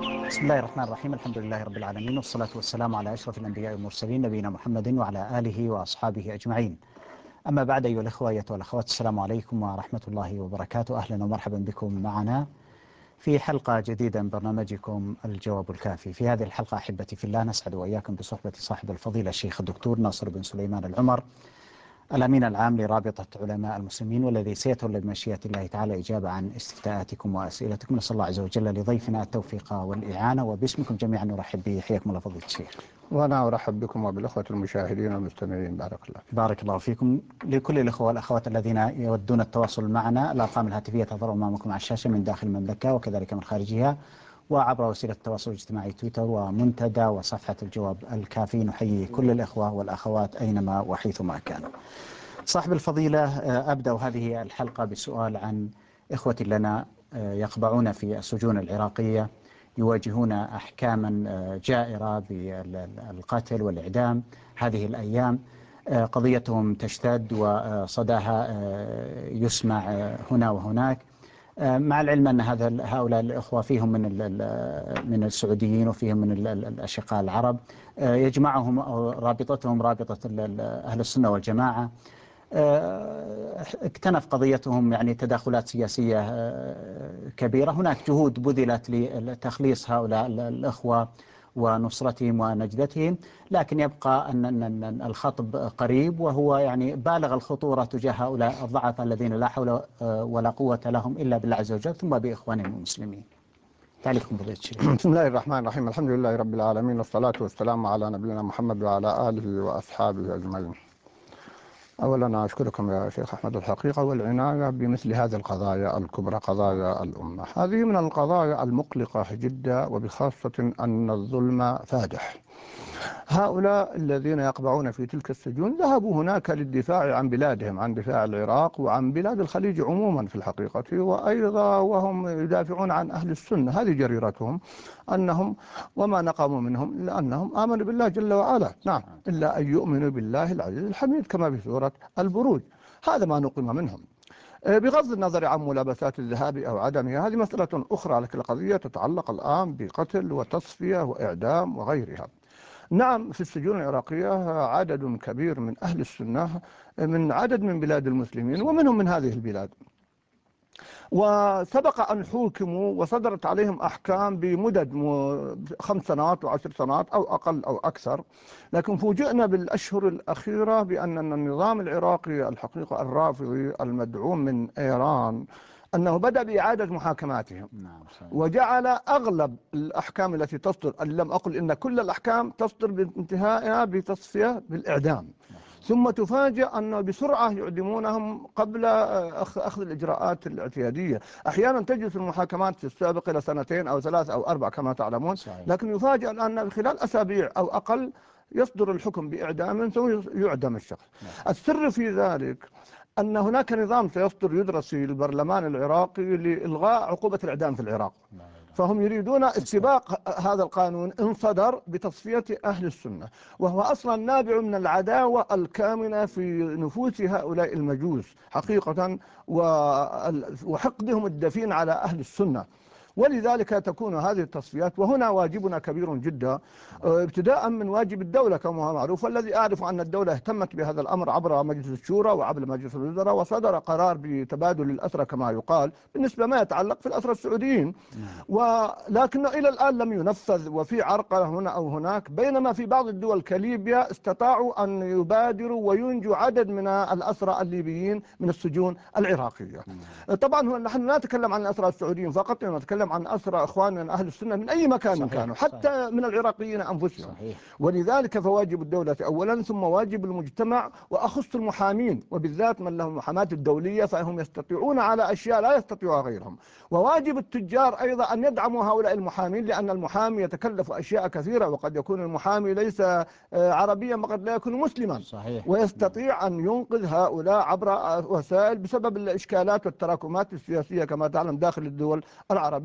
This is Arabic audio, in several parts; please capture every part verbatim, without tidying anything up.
بسم الله الرحمن الرحيم. الحمد لله رب العالمين، والصلاة والسلام على أشرف الأنبياء والمرسلين نبينا محمد وعلى آله وأصحابه أجمعين. أما بعد، أيها الأخوة أيها الأخوات، السلام عليكم ورحمة الله وبركاته. أهلا ومرحبا بكم معنا في حلقة جديدة من برنامجكم الجواب الكافي. في هذه الحلقة أحبتي في الله نسعد وإياكم بصحبة صاحب الفضيلة الشيخ الدكتور ناصر بن سليمان العمر، الأمين العام لرابطة علماء المسلمين، والذي سيتولى بمشيئة الله تعالى إجابة عن استفتاءاتكم وأسئلتكم. نسأل الله عز وجل لضيفنا التوفيق والإعانة، وباسمكم جميعا نرحب به. حياكم الله فضيلة الشيخ. وأنا أرحب بكم وبالأخوة المشاهدين والمستمعين. بارك الله فيكم. بارك الله فيكم. لكل الأخوة والأخوات الذين يودون التواصل معنا، الأرقام الهاتفية تظهر أمامكم على الشاشة من داخل المملكة وكذلك من خارجها، وعبر وسيلة التواصل الاجتماعي تويتر ومنتدى وصفحة الجواب الكافي. نحيي كل الأخوة والأخوات أينما وحيثما كانوا. صاحب الفضيلة، أبدأ هذه الحلقة بسؤال عن إخوة لنا يقبعون في السجون العراقية، يواجهون أحكاما جائرة بالقتل والإعدام هذه الأيام. قضيتهم تشتد وصداها يسمع هنا وهناك، مع العلم أن هذا هؤلاء الأخوة فيهم من من السعوديين وفيهم من الأشقاء العرب، يجمعهم رابطتهم رابطة أهل السنة والجماعة. اكتنف قضيتهم يعني تداخلات سياسية كبيرة. هناك جهود بذلت لتخليص هؤلاء الأخوة ونصرتهم ونجدتهم، لكن يبقى أن الخطب قريب، وهو يعني بالغ الخطورة تجاه هؤلاء الضعفاء الذين لا حول ولا قوة لهم إلا بالله عز وجل ثم بإخوانهم المسلمين. تعليقكم فضيلة الشيخ. بسم الله الرحمن الرحيم. الحمد لله رب العالمين، والصلاة والسلام على نبينا محمد وعلى آله وأصحابه أجمعين. أولا أنا أشكركم يا شيخ أحمد الحقيقة والعناية بمثل هذه القضايا الكبرى، قضايا الأمة. هذه من القضايا المقلقة جدا، وبخاصة أن الظلم فادح. هؤلاء الذين يقبعون في تلك السجون ذهبوا هناك للدفاع عن بلادهم، عن دفاع العراق وعن بلاد الخليج عموما في الحقيقة، وأيضا وهم يدافعون عن أهل السنة. هذه جريرتهم، أنهم وما نقموا منهم إلا أنهم آمنوا بالله جل وعلا، نعم، إلا أن يؤمنوا بالله العزيز الحميد كما في سورة البروج. هذا ما نقم منهم، بغض النظر عن ملابسات الذهاب أو عدمها. هذه مسألة أخرى، لكن القضية تتعلق الآن بقتل وتصفية وإعدام وغيرها. نعم، في السجون العراقية عدد كبير من أهل السنة من عدد من بلاد المسلمين ومنهم من هذه البلاد، وسبق أن حوكموا وصدرت عليهم أحكام بمدد خمس سنوات وعشر سنوات أو أقل أو أكثر. لكن فوجئنا بالأشهر الأخيرة بأن النظام العراقي الحقيقة الرافضي المدعوم من إيران أنه بدأ بإعادة محاكماتهم، وجعل أغلب الأحكام التي تصدر، أن لم أقل إن كل الأحكام تصدر بانتهائها بتصفية بالإعدام، ثم تفاجأ أنه بسرعة يعدمونهم قبل أخذ الإجراءات الاعتيادية. أحيانا تجلس المحاكمات في السابق إلى سنتين أو ثلاث أو أربع كما تعلمون، لكن يفاجأ أن خلال أسابيع أو أقل يصدر الحكم بإعدام ثم يعدم الشخص. السر في ذلك أن هناك نظام سيصدر يدرس في البرلمان العراقي لإلغاء عقوبة الإعدام في العراق، فهم يريدون استباق هذا القانون إن صدر بتصفية أهل السنة، وهو أصلا نابع من العداوة الكامنة في نفوس هؤلاء المجوس حقيقة وحقدهم الدفين على أهل السنة. ولذلك تكون هذه التصفيات، وهنا واجبنا كبير جدا، ابتداء من واجب الدولة كما هو معروف، والذي أعرف أن الدولة اهتمت بهذا الأمر عبر مجلس الشورى وعبر مجلس الوزراء، وصدر قرار بتبادل الأسرى كما يقال بالنسبة ما يتعلق في الأسرى السعوديين، ولكن إلى الآن لم ينفذ، وفي عرقلة هنا أو هناك. بينما في بعض الدول كليبيا استطاعوا أن يبادروا وينجوا عدد من الأسرى الليبيين من السجون العراقية. طبعا نحن لا نتكلم عن الأسرى السعوديين فقط، نتكلم عن أسرى إخواننا أهل السنة من أي مكان صحيح كانوا، حتى صحيح من العراقيين أنفسهم صحيح. ولذلك فواجب الدولة أولا، ثم واجب المجتمع، وأخص المحامين وبالذات من لهم محامات الدولية، فهم يستطيعون على أشياء لا يستطيعها غيرهم. وواجب التجار أيضا أن يدعموا هؤلاء المحامين، لأن المحامي يتكلف أشياء كثيرة، وقد يكون المحامي ليس عربيا وقد لا يكون مسلما صحيح. ويستطيع أن ينقذ هؤلاء عبر وسائل بسبب الإشكالات والتراكمات السياسية كما تعلم داخل الدول العربية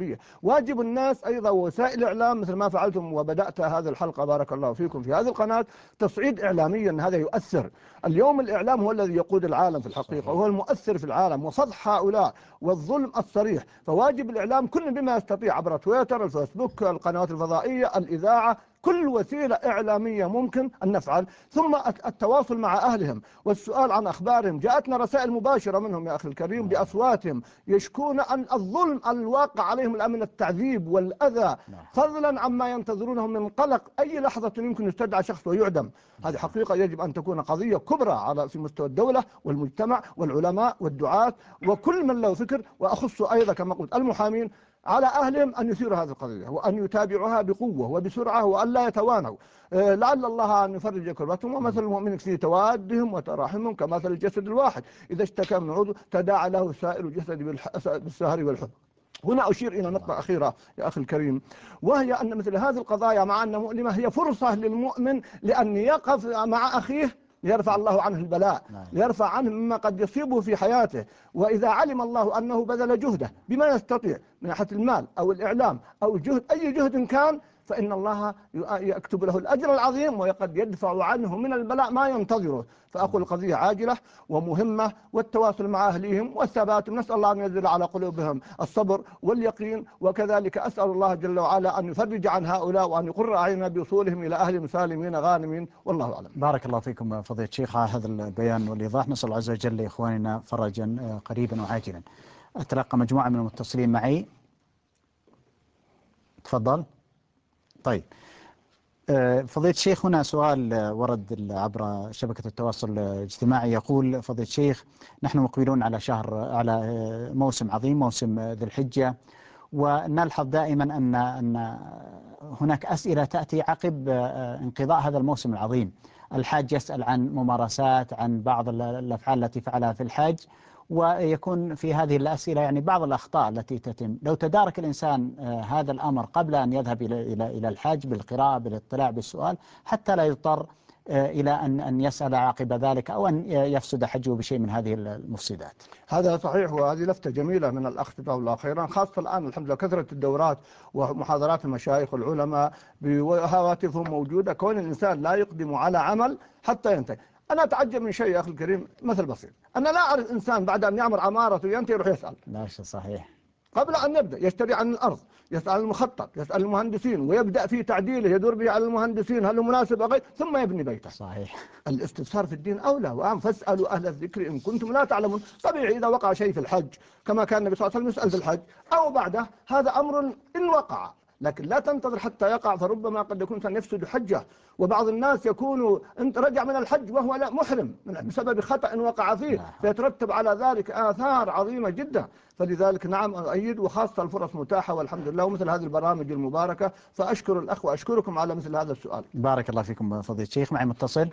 الإيجابية. واجب الناس أيضا وسائل الإعلام مثل ما فعلتم وبدأت هذه الحلقة بارك الله فيكم في هذه القناة تصعيد إعلاميا، هذا يؤثر. اليوم الإعلام هو الذي يقود العالم في الحقيقة، وهو المؤثر في العالم وفضح هؤلاء والظلم الصريح. فواجب الإعلام كل بما يستطيع عبر تويتر، الفيسبوك، القنوات الفضائية، الإذاعة، كل وسيلة إعلامية ممكن أن نفعل، ثم التواصل مع أهلهم والسؤال عن أخبارهم. جاءتنا رسائل مباشرة منهم يا أخي الكريم بأصواتهم يشكون أن الظلم الواقع عليهم الآن من التعذيب والأذى، فضلا عما ينتظرونهم من قلق أي لحظة يمكن يستدعى شخص ويعدم. هذه حقيقة يجب أن تكون قضية كبرى على في مستوى الدولة والمجتمع والعلماء والدعاة وكل من له فكر، وأخص أيضا كما قلت المحامين على أهلهم أن يثيروا هذه القضية وأن يتابعوها بقوة وبسرعة وأن لا يتوانوا. آه لعل الله أن يفرج كربتهم. ومثل المؤمنين في توادهم وتراحمهم كمثل الجسد الواحد إذا اشتكى من عضو تداعى له سائر الجسد بالسهر والحمى. هنا أشير إلى نقطة أخيرة يا أخي الكريم، وهي أن مثل هذه القضايا مع أنها مؤلمة هي فرصة للمؤمن لأن يقف مع أخيه ليرفع الله عنه البلاء، ليرفع عنه مما قد يصيبه في حياته. وإذا علم الله أنه بذل جهده بما يستطيع من ناحية المال أو الإعلام أو جهد أي جهد كان، فإن الله يكتب له الأجر العظيم وقد يدفع عنه من البلاء ما ينتظره. فأقول القضية عاجلة ومهمة، والتواصل مع أهليهم والثبات، نسأل الله أن ينزل على قلوبهم الصبر واليقين. وكذلك أسأل الله جل وعلا أن يفرج عن هؤلاء وأن يقر أعيننا بوصولهم إلى أهلهم سالمين غانمين، والله أعلم. بارك الله فيكم فضيلة الشيخ على هذا البيان والإيضاح. نسأل الله عز وجل لإخواننا فرجا قريبا وعاجلا. أتلقى مجموعة من المتصلين معي، تفضل. طيب فضيلة الشيخ، هنا سؤال ورد عبر شبكة التواصل الاجتماعي، يقول فضيلة الشيخ: نحن مقبلون على شهر على موسم عظيم، موسم ذي الحجة، ونلحظ دائما أن أن هناك أسئلة تأتي عقب انقضاء هذا الموسم العظيم. الحاج يسأل عن ممارسات، عن بعض الأفعال التي فعلها في الحج، ويكون في هذه الأسئلة يعني بعض الأخطاء التي تتم. لو تدارك الإنسان هذا الأمر قبل أن يذهب إلى إلى إلى الحج بالقراءة بالاطلاع بالسؤال، حتى لا يضطر إلى أن أن يسأل عقب ذلك أو أن يفسد حجه بشيء من هذه المفسدات. هذا صحيح، وهذه لفتة جميلة من الأخ جزاه الله خيرا، خاصة الآن الحمد لله كثرة الدورات ومحاضرات المشايخ والعلماء بهواتفهم موجودة، كون الإنسان لا يقدم على عمل حتى ينتهي. أنا أتعجب من شيء يا أخي الكريم، مثل بسيط، أنا لا أعرف إنسان بعد أن يعمر عمارته وينتهي يروح يسأل. لا شيء صحيح. قبل أن يبدأ يشتري عن الأرض، يسأل المخطط، يسأل المهندسين، ويبدأ في تعديله، يدور به على المهندسين هل هو مناسب أو غير، ثم يبني بيته. صحيح. الاستفسار في الدين أولى وأهم، فاسألوا أهل الذكر إن كنتم لا تعلمون. طبيعي إذا وقع شيء في الحج كما كان النبي صلى الله عليه وسلم يسأل في الحج أو بعده، هذا أمر إن وقع، لكن لا تنتظر حتى يقع، فربما قد يكون كان يفسد حجه. وبعض الناس يكون انت رجع من الحج وهو لا محرم بسبب خطأ وقع فيه، فيترتب على ذلك آثار عظيمة جدا. فلذلك نعم أؤيد، وخاصة الفرص متاحة والحمد لله، ومثل هذه البرامج المباركة، فأشكر الأخ وأشكركم على مثل هذا السؤال. بارك الله فيكم فضيلة الشيخ. معي متصل.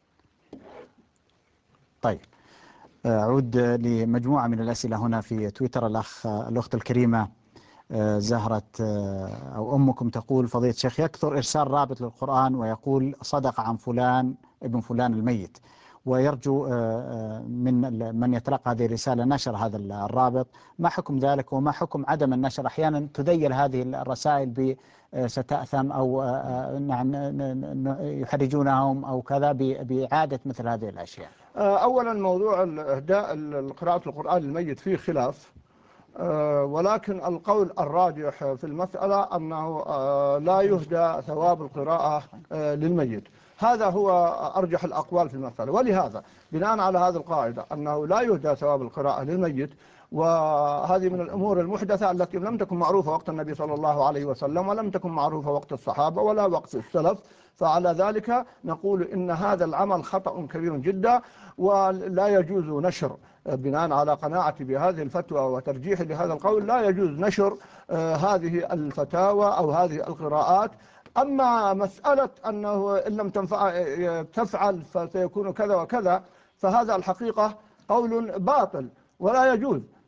طيب أعود لمجموعة من الأسئلة هنا في تويتر. الأخ الأخت الكريمة زهرة أو أمكم تقول: فضيلة الشيخ، يكثر إرسال رابط للقرآن ويقول صدق عن فلان ابن فلان الميت، ويرجو من من يتلقى هذه الرسالة نشر هذا الرابط. ما حكم ذلك وما حكم عدم النشر؟ أحيانا تذيل هذه الرسائل ب ستأثم أو نعم يحرجونهم أو كذا بإعادة مثل هذه الأشياء. أولا موضوع إهداء قراءة القرآن للميت فيه خلاف، ولكن القول الراجح في المسألة أنه لا يهدى ثواب القراءة للميت، هذا هو أرجح الأقوال في المسألة. ولهذا بناء على هذه القاعدة أنه لا يهدى ثواب القراءة للميت، وهذه من الأمور المحدثة التي لم تكن معروفة وقت النبي صلى الله عليه وسلم، ولم تكن معروفة وقت الصحابة ولا وقت السلف، فعلى ذلك نقول إن هذا العمل خطأ كبير جدا ولا يجوز نشر. بناء على قناعتي بهذه الفتوى وترجيحي لهذا القول لا يجوز نشر هذه الفتاوى أو هذه القراءات. أما مسألة أنه إن لم تفعل فسيكون كذا وكذا، فهذا الحقيقة قول باطل ولا يجوز.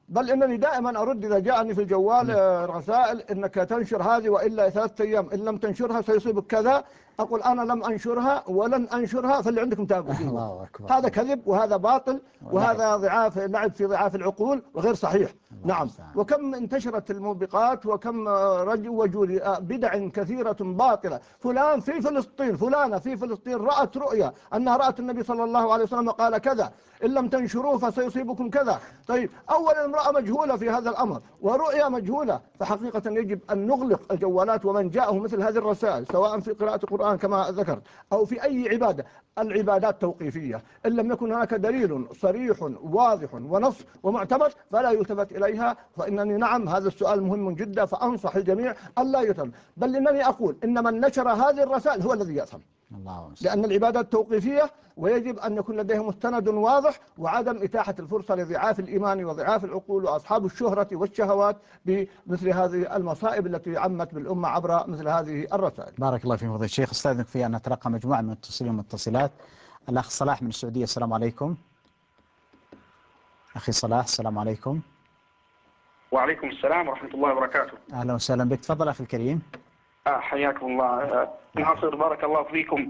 بل إنني دائما أرد إذا جاءني في الجوال رسائل إنك تنشر هذه وإلا ثلاثة أيام إن لم تنشرها سيصيبك كذا، أقول أنا لم أنشرها ولن أنشرها، فاللي عندكم تابعوا. هذا كذب وهذا باطل وهذا ضعاف لعب في ضعاف العقول وغير صحيح. نعم. وكم انتشرت الموبقات وكم رجل وجود بدع كثيرة باطلة. فلان في فلسطين، فلانة في فلسطين رأت رؤيا أنها رأت النبي صلى الله عليه وسلم قال كذا، إن لم تنشروه فسيصيبكم كذا. طيب أول امرأة مجهولة في هذا الأمر ورؤيا مجهولة، فحقيقة يجب أن نغلق الجوالات ومن جاءه مثل هذه الرسائل سواء في قراءة القرآن كما ذكرت أو في أي عبادة. العبادات توقيفية، إن لم يكن هناك دليل صريح واضح ونص ومعتبر فلا يلتفت إليها. فإنني نعم هذا السؤال مهم جدا، فأنصح الجميع ألا يتم، بل إنني أقول إن من نشر هذه الرسائل هو الذي يأثم، لأن العبادات توقيفية ويجب أن يكون لديه مستند واضح وعدم إتاحة الفرصة لضعاف الإيمان وضعاف العقول وأصحاب الشهرة والشهوات بمثل هذه المصائب التي عمت بالأمة عبر مثل هذه الرسائل. بارك الله فيك فضيلة الشيخ. استاذنك في أن نتلقى مجموعة من المتصلين والمتصلات. الأخ صلاح من السعودية، السلام عليكم. أخي صلاح السلام عليكم. وعليكم السلام ورحمة الله وبركاته. أهلا وسهلا بك، تفضل أخي الكريم. آه حياكم الله. آه ناصر بارك الله فيكم.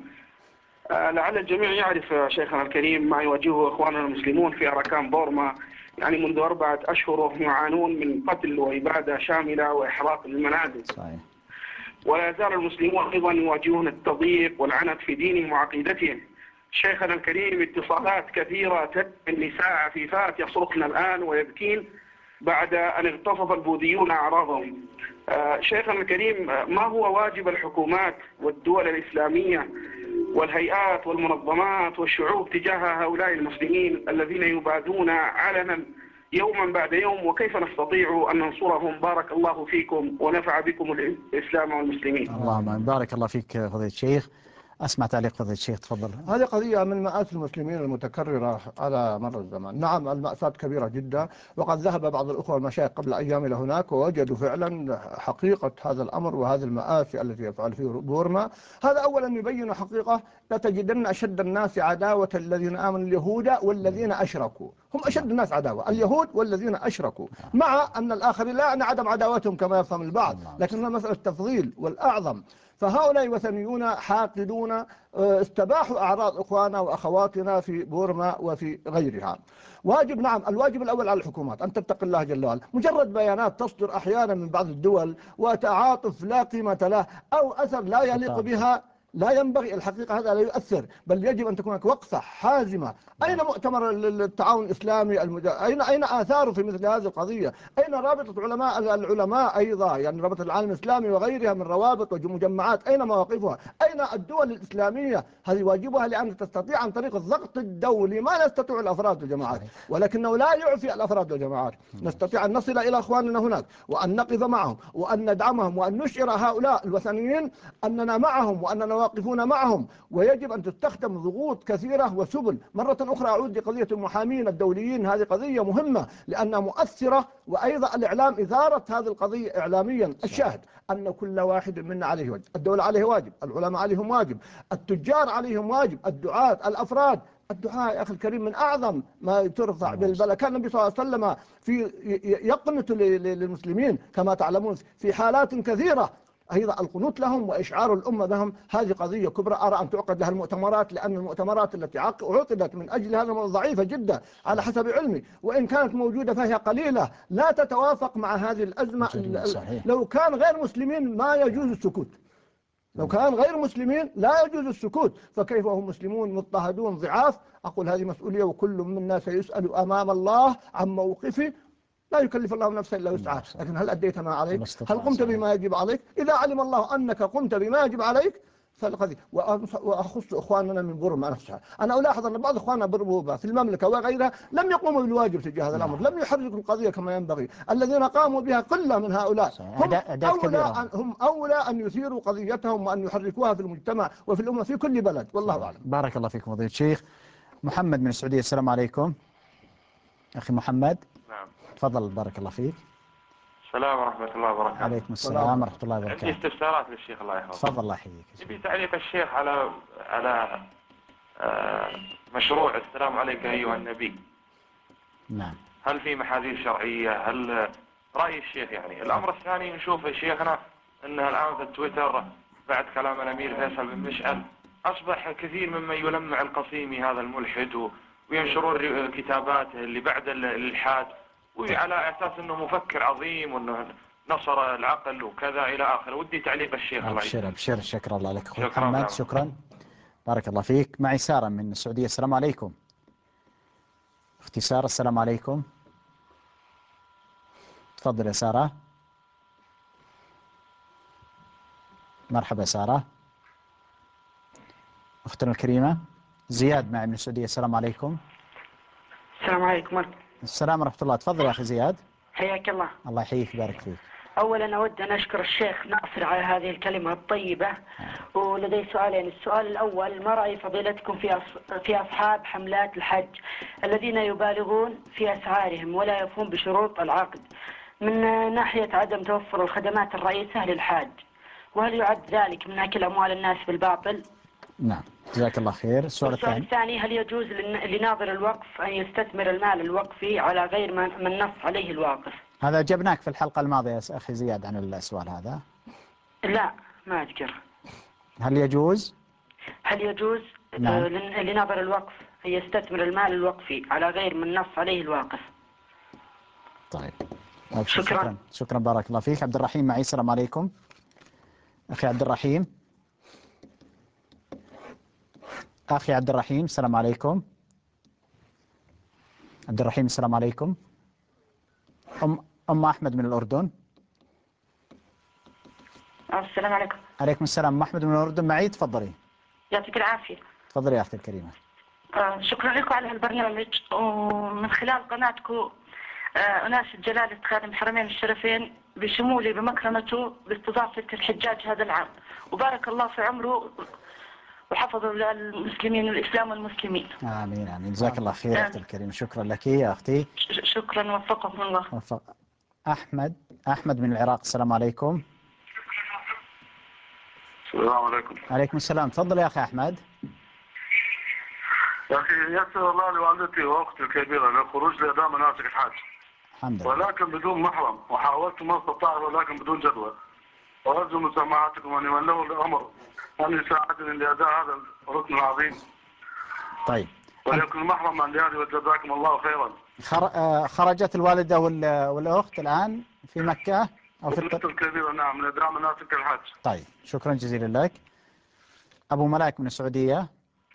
آه لعل الجميع يعرف شيخنا الكريم ما يواجهه إخواننا المسلمون في أركان بورما، يعني منذ أربعة أشهر وهم يعانون من قتل وإبادة شاملة وإحراق للمنازل. صحيح. ولا يزال المسلمون أيضا يواجهون التضييق والعنت في دينهم وعقيدتهم. شيخنا الكريم اتصالات كثيرة من نساء عفيفات يصرخن الآن ويبكين بعد أن اغتصب البوذيون أعراضهم. آه شيخنا الكريم، ما هو واجب الحكومات والدول الإسلامية والهيئات والمنظمات والشعوب تجاه هؤلاء المسلمين الذين يبادون علنا يوما بعد يوم، وكيف نستطيع أن ننصرهم؟ بارك الله فيكم ونفع بكم الإسلام والمسلمين. اللهم بارك الله فيك فضيلة الشيخ. أسمع تعليق فضيلة الشيخ، تفضل. هذه قضية من مآسي المسلمين المتكررة على مر الزمان. نعم المأساة كبيرة جدا، وقد ذهب بعض الأخوة المشايخ قبل أيام إلى هناك ووجدوا فعلا حقيقة هذا الأمر وهذه المآسي التي يفعل فيه بورما. هذا أولا يبين حقيقة لتجدن أشد الناس عداوة الذين آمنوا اليهود والذين أشركوا، هم أشد الناس عداوة اليهود والذين أشركوا، مع أن الآخرين لا يعني عدم عداوتهم كما يفهم البعض، لكنها مسألة تفضيل والأعظم. فهؤلاء وثنيون حاقدون استباحوا أعراض إخواننا وأخواتنا في بورما وفي غيرها. واجب نعم الواجب الأول على الحكومات أن تتقي الله جل وعلا. مجرد بيانات تصدر أحيانا من بعض الدول وتعاطف لا قيمة له أو أثر لا يليق بها لا ينبغي، الحقيقة هذا لا يؤثر، بل يجب أن تكون هناك وقفة حازمة. أين مؤتمر التعاون الإسلامي المد... أين أين آثاره في مثل هذه القضية؟ أين رابطة علماء العلماء أيضا، يعني رابطة العالم الإسلامي وغيرها من روابط ومجمعات، أين مواقفها؟ أين الدول الإسلامية؟ هذه واجبها لأن تستطيع عن طريق الضغط الدولي ما لا يستطيع الأفراد والجماعات، ولكنه لا يعفي الأفراد والجماعات. نستطيع أن نصل إلى أخواننا هناك وأن نقف معهم وأن ندعمهم وأن نشعر هؤلاء الوثنيين أننا معهم وأننا واقفون معهم، ويجب أن تستخدم ضغوط كثيرة وسبل. مرة أخرى أعود لقضية المحامين الدوليين، هذه قضية مهمة لأنها مؤثرة، وأيضا الإعلام إثارة هذه القضية إعلاميا. الشاهد أن كل واحد منا عليه واجب، الدولة عليه واجب، العلماء عليهم واجب، التجار عليهم واجب، الدعاة، الأفراد. الدعاء يا أخي الكريم من أعظم ما ترفع بالبلاء. كان النبي صلى الله عليه وسلم في يقنت للمسلمين كما تعلمون في حالات كثيرة، أيضا القنوت لهم وإشعار الأمة بهم. هذه قضية كبرى أرى أن تعقد لها المؤتمرات، لأن المؤتمرات التي عقدت من أجل هذا ضعيفة جدا على حسب علمي، وإن كانت موجودة فهي قليلة لا تتوافق مع هذه الأزمة. لو كان غير مسلمين ما يجوز السكوت، لو كان غير مسلمين لا يجوز السكوت، فكيف هم مسلمون مضطهدون ضعاف؟ أقول هذه مسؤولية وكل منا سيسأل أمام الله عن موقفه. لا يكلف الله نفسا إلا وسعها، لكن هل أديت ما عليك؟ هل قمت بما يجب عليك؟ إذا علم الله أنك قمت بما يجب عليك فالقضية. وأخص إخواننا من بورما نفسها، أنا ألاحظ أن بعض إخواننا بورما في المملكة وغيرها لم يقوموا بالواجب تجاه هذا الأمر، لم يحركوا القضية كما ينبغي. الذين قاموا بها قلة من هؤلاء، هم أولى, هم أولى أن يثيروا قضيتهم وأن يحركوها في المجتمع وفي الأمة في كل بلد، والله أعلم. بارك الله فيكم فضيلة الشيخ. محمد من السعودية، السلام عليكم. أخي محمد. نعم. تفضل بارك الله فيك. السلام ورحمة الله وبركاته. عليكم السلام ورحمة الله وبركاته. عندي استفسارات للشيخ الله يحفظه. تفضل الله يحييك. نبي تعليق الشيخ على على آه مشروع السلام عليك أيها النبي. نعم. هل في محاذير شرعية؟ هل رأي الشيخ يعني. الأمر الثاني نشوف يا شيخنا أنها الآن في التويتر بعد كلام الأمير فيصل بن مشعل أصبح كثير ممن يلمع القصيمي هذا الملحد وينشرون كتاباته اللي بعد الإلحاد وعلى أساس أنه مفكر عظيم وأنه نصر العقل وكذا إلى آخره. ودي تعليق الشيخ. الله أبشر أبشر، شكرا الله لك أخوي شكرا محمد. شكرا بارك الله فيك. معي سارة من السعودية. السلام عليكم أختي سارة. السلام عليكم. تفضل يا سارة. مرحبا سارة. أختنا الكريمة زياد معي من السعودية. السلام عليكم. السلام عليكم. السلام ورحمة الله. تفضل يا أخي زياد. حياك الله. الله يحييك بارك فيك. أولا أود أن أشكر الشيخ ناصر على هذه الكلمة الطيبة. ولدي سؤالين. السؤال الأول، ما رأي فضيلتكم في في أصحاب حملات الحج الذين يبالغون في أسعارهم ولا يفون بشروط العقد من ناحية عدم توفر الخدمات الرئيسة للحاج، وهل يعد ذلك من أكل أموال الناس بالباطل؟ نعم جزاك الله خير. السؤال الثاني. الثاني، هل يجوز لناظر الوقف أن يستثمر المال الوقفي على غير ما نص عليه الواقف؟ هذا جبناك في الحلقة الماضية يا أخي زياد عن السؤال هذا. لا ما أذكر. هل يجوز هل يجوز نعم. لناظر الوقف أن يستثمر المال الوقفي على غير من نص عليه الواقف؟ طيب شكرا. شكرا شكرا بارك الله فيك. عبد الرحيم معي. السلام عليكم أخي عبد الرحيم. أخي عبد الرحيم السلام عليكم. عبد الرحيم السلام عليكم. أم أم أحمد من الأردن. السلام عليكم. عليكم السلام. أم أحمد من الأردن معي. تفضلي. يعطيك العافية. تفضلي يا أختي الكريمة. آه شكرا لكم على البرنامج. ومن خلال قناتكم آه أناشد جلالة خادم الحرمين الشريفين بشمولي بمكرمته باستضافة الحجاج هذا العام، وبارك الله في عمره وحفظ المسلمين والإسلام والمسلمين. آمين آمين. جزاك الله خير يا أختي الكريمة. شكرا لك يا أختي. شكرا وفقكم الله. وفق. أحمد أحمد من العراق. السلام عليكم. السلام عليكم. عليكم السلام. تفضل يا أخي أحمد. يا أخي يسر الله لوالدتي وأختي الكبيرة للخروج لأداء مناسك الحج، الحمد لله، ولكن بدون محرم، وحاولت ما استطعت ولكن بدون جدوى. وأرجو من سماعتكم أن يولوا الأمر أن يساعدني لأداء هذا الركن العظيم. طيب. وليكن محرم عن دياري وجزاكم الله خيرا. خرجت الوالدة والأخت الآن في مكة أو في الأخت الكبيرة نعم لأداء مناسك الحج. طيب شكرا جزيلا لك. أبو ملاك من السعودية.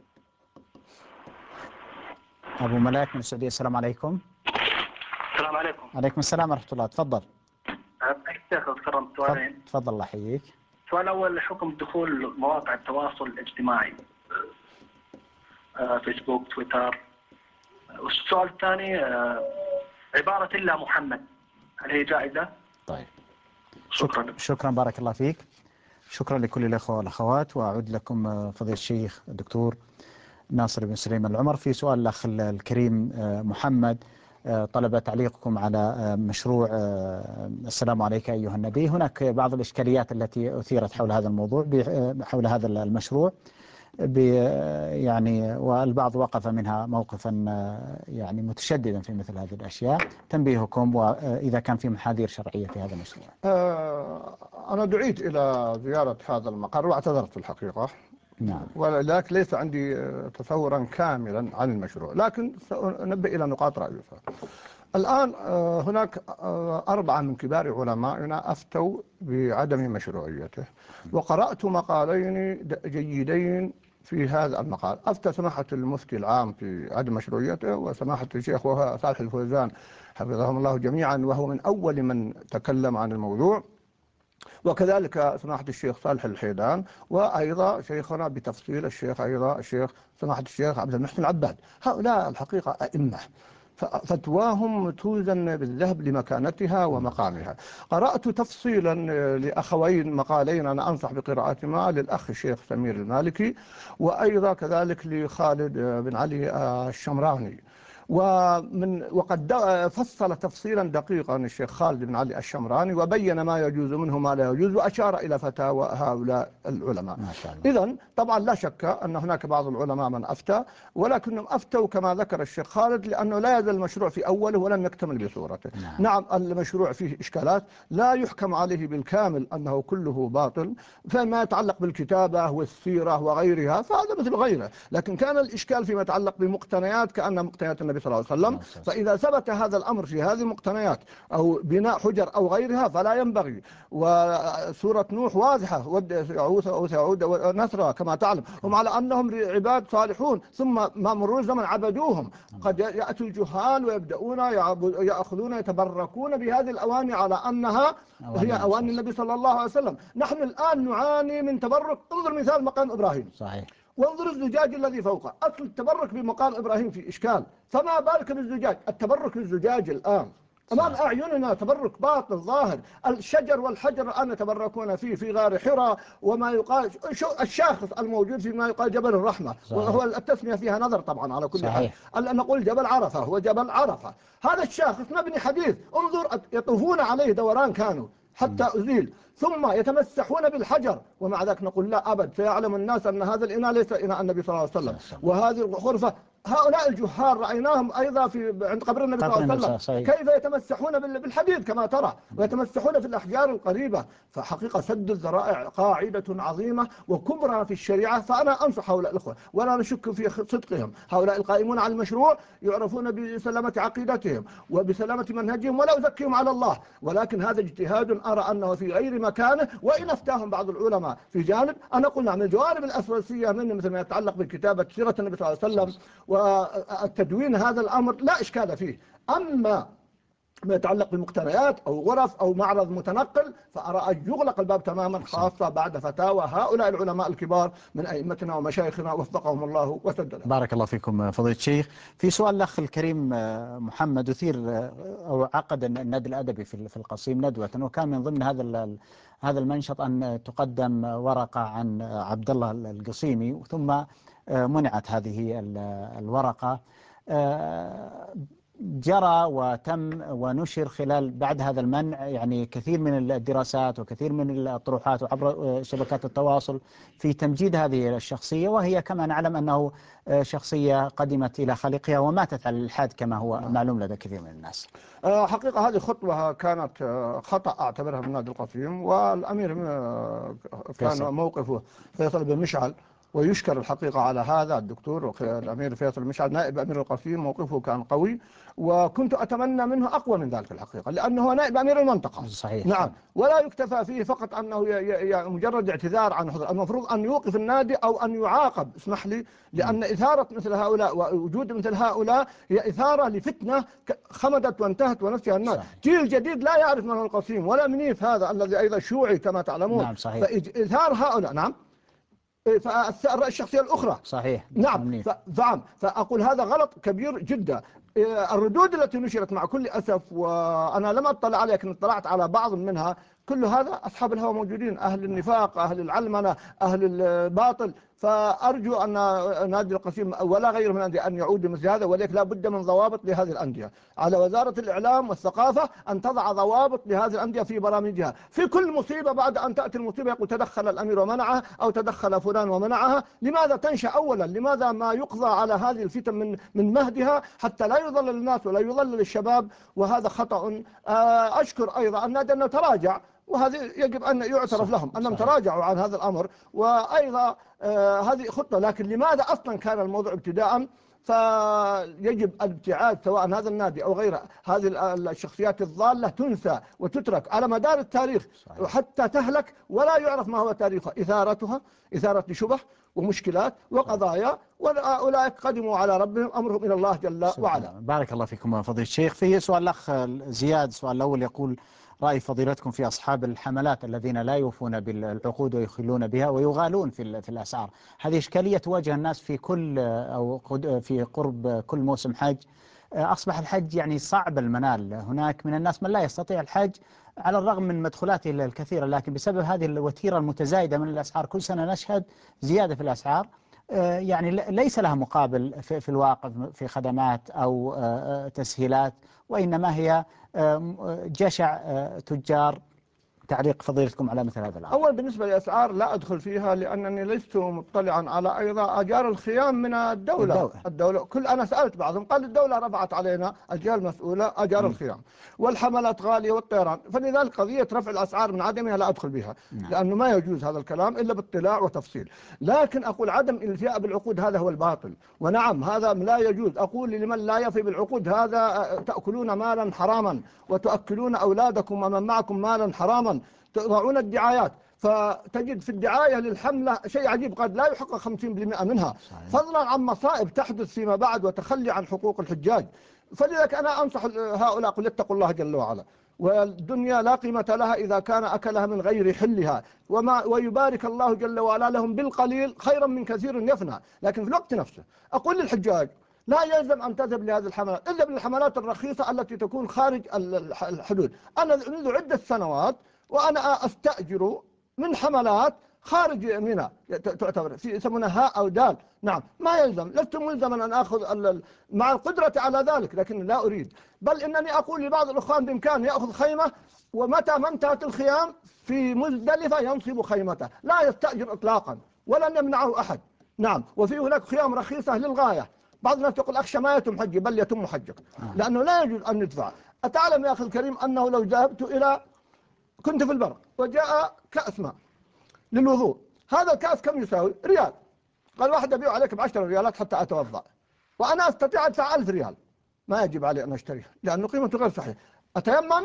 أبو ملاك من السعودية. السلام عليكم. السلام عليكم. عليكم السلام ورحمة الله. تفضل. الشيخ لو تكرمت سؤالين. تفضل الله يحييك. السؤال الأول، حكم دخول مواقع التواصل الاجتماعي فيسبوك تويتر. والسؤال الثاني، عبارة إلا محمد هل هي جائزة؟ طيب شكرا. شكرا بارك الله فيك. شكرا لكل الأخوة والأخوات. وأعود لكم فضيلة الشيخ الدكتور ناصر بن سليمان العمر في سؤال الأخ الكريم محمد. طلب تعليقكم على مشروع السلام عليك أيها النبي. هناك بعض الإشكاليات التي أثيرت حول هذا الموضوع حول هذا المشروع يعني، والبعض وقف منها موقفا يعني متشددا في مثل هذه الأشياء. تنبيهكم وإذا كان في محاذير شرعية في هذا المشروع. أنا دعيت إلى زيارة هذا المقر واعتذرت في الحقيقة. نعم. ولكن ليس عندي تصورا كاملا عن المشروع، لكن سأنبه إلى نقاط رئيسة. الآن هناك أربعة من كبار علمائنا أفتوا بعدم مشروعيته، وقرأت مقالين جيدين في هذا المقال. أفتى سماحة المفتي العام في عدم مشروعيته، وسماحة الشيخ وهو صالح الفوزان حفظهم الله جميعا وهو من أول من تكلم عن الموضوع، وكذلك سماحة الشيخ صالح الحيدان، وأيضا شيخنا بتفصيل الشيخ أيضا الشيخ سماحة الشيخ عبد المحسن العباد. هؤلاء الحقيقة أئمة فتواهم توزن بالذهب لمكانتها ومقامها. قرأت تفصيلا لأخوين مقالين أنا أنصح بقراءتهما، للأخ الشيخ سمير المالكي وأيضا كذلك لخالد بن علي الشمراني، ومن وقد فصل تفصيلا دقيقا الشيخ خالد بن علي الشمراني وبين ما يجوز منه ما لا يجوز وأشار إلى فتاوى هؤلاء العلماء. إذن طبعا لا شك أن هناك بعض العلماء من أفتى، ولكنهم أفتوا كما ذكر الشيخ خالد لأنه لا يزال المشروع في أوله ولم يكتمل بصورته. نعم. نعم المشروع فيه إشكالات لا يحكم عليه بالكامل أنه كله باطل، فيما يتعلق بالكتابة والسيرة وغيرها فهذا مثل غيره، لكن كان الإشكال فيما يتعلق بمقتنيات كأن مقتنيات النبي صلى الله عليه وسلم. فإذا ثبت هذا الأمر في هذه المقتنيات أو بناء حجر أو غيرها فلا ينبغي. وسورة نوح واضحة ود يعوث أو ثعود ونسرا كما تعلم، هم على أنهم عباد صالحون ثم ما مرور زمن عبدوهم. قد يأتي الجهال ويبدأون يأخذون يتبركون بهذه الأواني على أنها هي أواني النبي صلى الله عليه وسلم. نحن الآن نعاني من تبرك. انظر مثال مقام إبراهيم. صحيح. وانظر الزجاج الذي فوقه. أصل التبرك بمقام إبراهيم في إشكال، فما بالك بالزجاج. التبرك بالزجاج الآن أمام أعيننا تبرك باطل ظاهر. الشجر والحجر الآن يتبركون فيه في غار حراء وما يقال الشاخص الموجود في ما يقال جبل الرحمة. صحيح. وهو التسمية فيها نظر طبعا على كل حال. نقول جبل عرفة هو جبل عرفة. هذا الشاخص مبني حديث، انظر يطوفون عليه دوران كانوا حتى أزيل، ثم يتمسحون بالحجر، ومع ذلك نقول لا أبد سيعلم الناس أن هذا الإناء ليس إناء النبي صلى الله عليه وسلم. وهذه الغرفة هؤلاء الجهال رأيناهم أيضا في عند قبر النبي صلى الله عليه وسلم كيف يتمسحون بالحديد كما ترى ويتمسحون في الأحجار القريبة. فحقيقة سد الذرائع قاعدة عظيمة وكبرى في الشريعة. فأنا أنصح هؤلاء الأخوة ولا نشك في صدقهم. هؤلاء القائمون على المشروع يعرفون بسلامة عقيدتهم وبسلامة منهجهم ولا أزكيهم على الله، ولكن هذا اجتهاد أرى أنه في غير مكانه. وإن أفتاهم بعض العلماء في جانب أنا قلنا من الجوانب الأساسية منه مثل ما يتعلق بكتابة سيرة النبي صلى الله عليه وسلم والتدوين هذا الأمر لا إشكال فيه. أما ما يتعلق بمقتنيات أو غرف أو معرض متنقل فأرى أن يغلق الباب تماما، خاصة بعد فتاوى هؤلاء العلماء الكبار من أئمتنا ومشايخنا وفقهم الله وسدد. بارك الله فيكم فضيلة الشيخ. في سؤال الأخ الكريم محمد أثير أو عقد النادي الأدبي في القصيم ندوة، وكان من ضمن هذا هذا المنشط أن تقدم ورقة عن عبد الله القصيمي، ثم منعت هذه الورقة. جرى وتم ونشر خلال بعد هذا المنع يعني كثير من الدراسات وكثير من الطروحات وعبر شبكات التواصل في تمجيد هذه الشخصية، وهي كما نعلم أنه شخصية قدمت إلى خالقها وماتت على الإلحاد كما هو معلوم لدى كثير من الناس. حقيقة هذه خطوة كانت خطأ أعتبرها من نادي القصيم، والأمير كان موقفه فيصل بن مشعل ويشكر الحقيقة على هذا. الدكتور الأمير فيصل مشعل نائب أمير القصيم موقفه كان قوي، وكنت أتمنى منه أقوى من ذلك الحقيقة، لأنه نائب أمير المنطقة. صحيح. نعم. ولا يكتفى فيه فقط أنه مجرد اعتذار عن حضور، المفروض أن يوقف النادي أو أن يعاقب، اسمح لي، لأن إثارة مثل هؤلاء ووجود مثل هؤلاء هي إثارة لفتنة خمدت وانتهت ونسيها الناس. جيل جديد لا يعرف من هو القصيم ولا منيف هذا الذي أيضا شيوعي كما تعلمون. نعم صحيح. فإثار هؤلاء نعم فالشخصية الأخرى صحيح. نعم. فعم فأقول هذا غلط كبير جدا. الردود التي نشرت مع كل أسف، وأنا لم أطلع عليها لكن اطلعت على بعض منها، كل هذا أصحاب الهوى موجودين، أهل النفاق، أهل العلمنة، أهل الباطل. فأرجو أن نادي القصيم ولا غير من أندية أن يعود مثل هذا، ولكن لا بد من ضوابط لهذه الأندية. على وزارة الإعلام والثقافة أن تضع ضوابط لهذه الأندية في برامجها. في كل مصيبة بعد أن تأتي المصيبة يقول تدخل الأمير ومنعها أو تدخل فلان ومنعها. لماذا تنشأ أولا؟ لماذا ما يقضى على هذه الفتن من من مهدها حتى لا يضلل الناس ولا يضلل الشباب؟ وهذا خطأ. أشكر أيضا النادي أنه تراجع، وهذه يجب أن يعترف لهم أنهم تراجعوا عن هذا الأمر، وأيضا آه هذه خطة. لكن لماذا أصلا كان الموضوع ابتداء؟ فيجب الابتعاد سواء هذا النادي أو غيره. هذه الشخصيات الضالة تنسى وتترك على مدار التاريخ حتى تهلك ولا يعرف ما هو تاريخها. إثارتها إثارة لشبه ومشكلات وقضايا، وأولئك قدموا على ربهم أمرهم إلى الله جل وعلا. بارك الله فيكم فضيلة الشيخ. في سؤال الأخ زياد، السؤال الأول يقول: رأي فضيلتكم في أصحاب الحملات الذين لا يوفون بالعقود ويخلون بها ويغالون في في الأسعار. هذه إشكالية تواجه الناس في كل أو في قرب كل موسم حج. أصبح الحج يعني صعب المنال، هناك من الناس من لا يستطيع الحج على الرغم من مدخولاته الكثيرة، لكن بسبب هذه الوتيرة المتزايدة من الأسعار كل سنة نشهد زيادة في الأسعار. يعني ليس لها مقابل في, في الواقع في خدمات أو تسهيلات، وإنما هي جشع تجار. تعليق فضيلتكم على مثل هذا الأمر؟ أول بالنسبة للأسعار لا أدخل فيها، لأنني لست مطلعا على أيضا أجار الخيام من الدولة. الدولة, الدولة كل أنا سألت بعضهم قال الدولة رفعت علينا الجهة المسؤولة أجار م. الخيام، والحملات غالية والطيران، فلذلك قضية رفع الأسعار من عدمها لا أدخل بها. نعم. لأنه ما يجوز هذا الكلام إلا باطلاع وتفصيل. لكن أقول عدم الإلفاء بالعقود هذا هو الباطل، ونعم هذا لا يجوز. أقول لمن لا يفي بالعقود هذا تأكلون مالا حراما وتؤكلون أولادكم ومن معكم مالا حراما، تضعون الدعايات، فتجد في الدعاية للحملة شيء عجيب قد لا يحقق خمسين بالمئة منها، فضلا عن مصائب تحدث فيما بعد وتخلي عن حقوق الحجاج. فلذلك أنا أنصح هؤلاء قل اتقوا الله جل وعلا، والدنيا لا قيمة لها إذا كان أكلها من غير حلها، وما ويبارك الله جل وعلا لهم بالقليل خيرا من كثير يفنى. لكن في الوقت نفسه أقول للحجاج لا يلزم أن تذهب لهذه الحملات إلا بالحملات الرخيصة التي تكون خارج الحدود. أنا منذ عدة سنوات وأنا أستأجر من حملات خارج منى تعتبر في يسمونها هاء أو دال. نعم ما يلزم، لست ملزما أن أخذ مع القدرة على ذلك، لكن لا أريد. بل إنني أقول لبعض الأخوان بإمكانه يأخذ خيمة، ومتى ما انتهت الخيام في مزدلفة ينصب خيمته، لا يستأجر إطلاقا ولن يمنعه أحد. نعم. وفي هناك خيام رخيصة للغاية. بعض الناس يقول أخشى ما يتم حجي، بل يتم حجك، لأنه لا يجوز أن ندفع. أتعلم يا أخي الكريم أنه لو ذهبت إلى كنت في البر وجاء كأس ماء للوضوء، هذا الكأس كم يساوي؟ ريال. قال واحد أبيع عليك بعشر ريالات حتى أتوضأ، وأنا أستطيع أدفع ألف ريال، ما يجب علي أن أشتريها لأنه قيمته غير صحيحة. أتيمم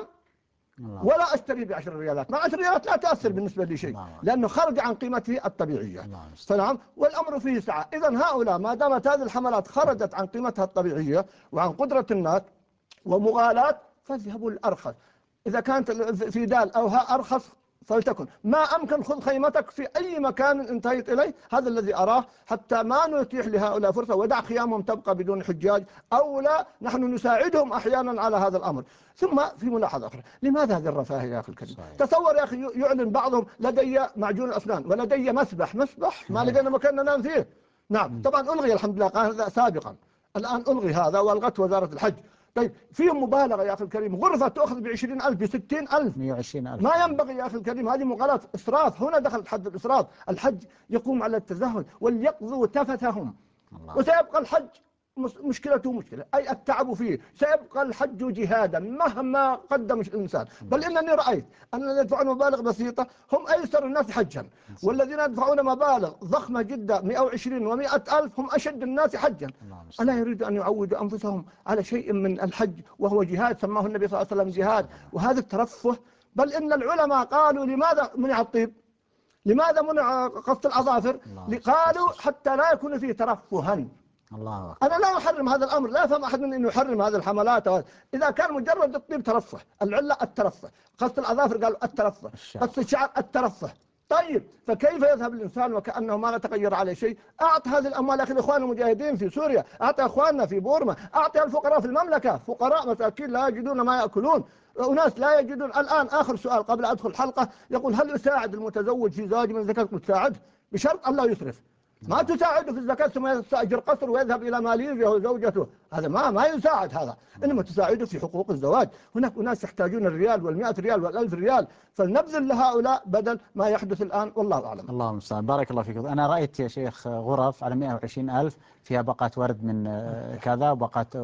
ولا أشتري بعشر ريالات، مع عشر ريالات لا تأثر بالنسبة لي شيء لأنه خرج عن قيمته الطبيعية. فنعم، والأمر فيه سعة. إذن هؤلاء ما دامت هذه الحملات خرجت عن قيمتها الطبيعية وعن قدرة الناس ومغالاة، فاذهبوا الأرخص. إذا كانت في دال أو ها أرخص فلتكن، ما أمكن خذ خيمتك في أي مكان انتهيت إليه، هذا الذي أراه، حتى ما نتيح لهؤلاء فرصة ودع خيامهم تبقى بدون حجاج، أو لا نحن نساعدهم أحيانا على هذا الأمر. ثم في ملاحظة أخرى، لماذا هذه الرفاهية يا أخي الكريم؟ تصور يا أخي يعلن بعضهم لدي معجون أسنان ولدي مسبح، مسبح ما لقينا مكان ننام فيه. نعم طبعا ألغي الحمد لله هذا سابقا، الآن ألغي هذا وألغته وزارة الحج. طيب فيهم مبالغة يا أخي الكريم، غرفة تأخذ بعشرين ألف بستين ألف مئة وعشرين ألف، ما ينبغي يا أخي الكريم، هذه مغالاة إسراف. هنا دخلت حد الإسراف. الحج يقوم على التزهد وليقضوا تفثهم، وسيبقى الحج مشكلته مشكلة، أي التعب فيه، سيبقى الحج جهادا مهما قدم الإنسان. بل إنني رأيت أن الذين يدفعون مبالغ بسيطة هم أيسر الناس حجا، والذين يدفعون مبالغ ضخمة جدا مئة وعشرين ومئة ألف هم أشد الناس حجا. ألا يريد أن يعودوا أنفسهم على شيء من الحج وهو جهاد سماه النبي صلى الله عليه وسلم جهاد، وهذا الترفه. بل إن العلماء قالوا لماذا منع الطيب؟ لماذا منع قص الأظافر؟ قالوا حتى لا يكون فيه ترفها. الله. أنا لا أحرم هذا الأمر، لا يفهم أحد من أنه يحرم هذه الحملات. إذا كان مجرد الطيب ترفه، العلة الترفه، قص الأظافر قالوا الترفه، قص الشعر الترفه. طيب فكيف يذهب الإنسان وكأنه ما تغير عليه شيء؟ أعط هذه الأموال أخي الإخوان المجاهدين في سوريا، أعطي أخواننا في بورما، أعطي الفقراء في المملكة، فقراء مساكين لا يجدون ما يأكلون، أناس لا يجدون. الآن آخر سؤال قبل أدخل الحلقة، يقول هل يساعد المتزوج في زواج من زكاة؟ تساعد بشرط أن لا يسرف. ما تساعده في الزكاة ثم يستأجر قصر ويذهب إلى ماليزيا وزوجته، هذا ما ما يساعد هذا، إنما تساعده في حقوق الزواج. هناك أناس يحتاجون الريال والمئة ريال والألف ريال، فلنبذل لهؤلاء بدل ما يحدث الآن، والله أعلم. الله المستعان. بارك الله فيكم. أنا رأيت يا شيخ غرف على مئة وعشرين ألف فيها باقات ورد من كذا، وباقات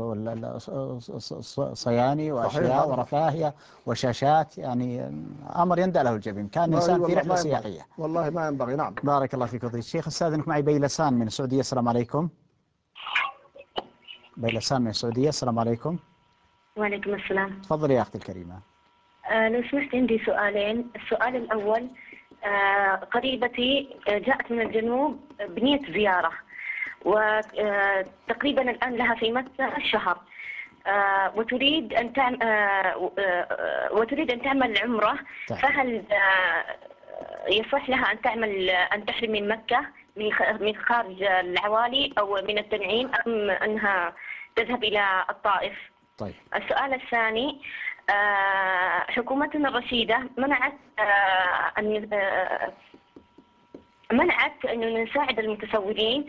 صياني وأشياء ورفاهية وشاشات، يعني أمر يندى له الجبين، كان إنسان في رحلة سياحية. والله ما ينبغي. نعم بارك الله فيكم. الشيخ استاذنك معي بيلسان من السعودية. السلام عليكم. بيلسان من السعودية. السلام عليكم. وعليكم السلام. تفضلي يا أختي الكريمة. آه لو سمحت عندي سؤالين. السؤال الأول، آه قريبتي جاءت من الجنوب بنية زيارة، وتقريبا الآن لها في مكة شهر، آه وتريد أن تعمل آه آه وتريد أن تعمل عمرة، فهل آه يصح لها أن تعمل أن تحرم من مكة من خارج العوالي أو من التنعيم، أم أنها تذهب إلى الطائف؟ طيب. السؤال الثاني، حكومتنا الرشيدة منعت أن منعت أنه نساعد المتسولين،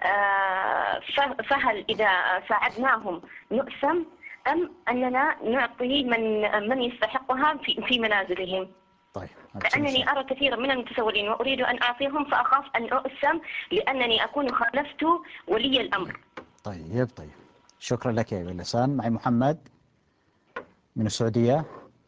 فهل إذا ساعدناهم نؤثم أم أننا نعطي من من يستحقها في في منازلهم؟ طيب. لأنني أرى كثيرا من المتسولين وأريد أن أعطيهم، فأخاف أن أؤثم لأنني أكون خالفت ولي الأمر. طيب طيب شكرا لك يا بلسان. معي محمد من السعودية.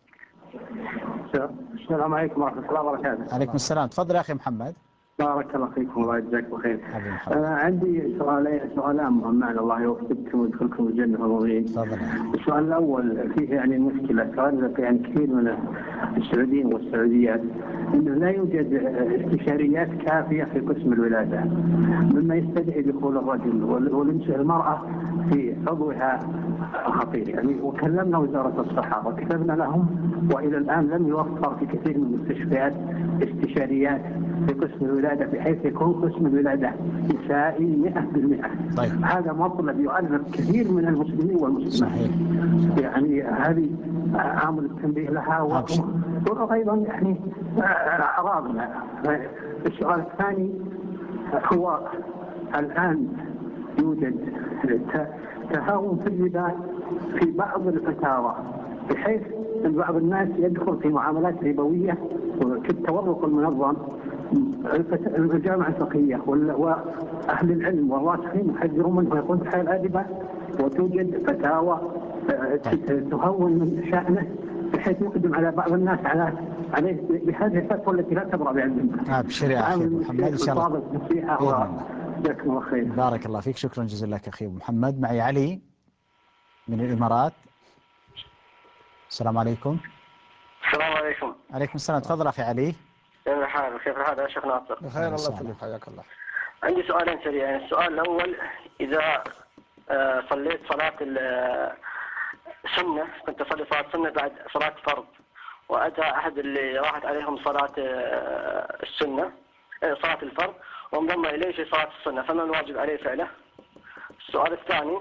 السلام عليكم ورحمة الله وبركاته. عليكم السلام، تفضل يا أخي محمد. بارك الله فيكم الله يجزاك بخير. أنا عندي سؤالين سؤالان مهمان الله يوفقكم ويدخلكم الجنة المضيين. تفضل. السؤال الأول فيه يعني مشكلة تغلق يعني كثير من السعوديين والسعوديات إنه لا يوجد استشاريات كافية في قسم الولادة، مما يستدعي دخول الرجل والمرأة في عضوها خطير يعني. وكلمنا وزارة الصحة وكتبنا لهم وإلى الآن لم يوفر في كثير من المستشفيات استشاريات في قسم الولادة بحيث يكون قسم الولادة نسائي مئة بالمئة. طيب. هذا مطلب يؤلف كثير من المسلمين والمسلمات. صحيح. يعني هذه عامل التنبيه لها وأيضا يعني أعراضنا. السؤال الثاني هو الآن يوجد تهاون في الربا في بعض الفتاوى بحيث أن بعض الناس يدخل في معاملات ربوية كالتورق المنظم. الجامعة الفقهية وأهل العلم والراسخين يحذرون منه ويقول في حال الربا، وتوجد فتاوى تهون من شأنه بحيث يقدم على بعض الناس على عليه بهذه الفتوى التي لا تبرأ بعلمها. ابشر يا أخي محمد إن شاء الله. جزاكم الله خير. بارك الله فيك، شكرا جزيلا لك أخي محمد. معي علي من الإمارات. السلام عليكم. السلام عليكم. عليكم السلام، تفضل أخي علي. كيف الحال؟ كيف الحال يا شيخ ناصر؟ بخير الله يسلمك حياك الله. عندي سؤالين سريعين. السؤال الأول، إذا صليت صلاة السنة، كنت أصلي صلاة السنة بعد صلاة فرض، وأتى أحد اللي راحت عليهم صلاة السنة صلاة الفرض وانضم إليه في صلاة السنة، فما الواجب عليه فعله؟ السؤال الثاني،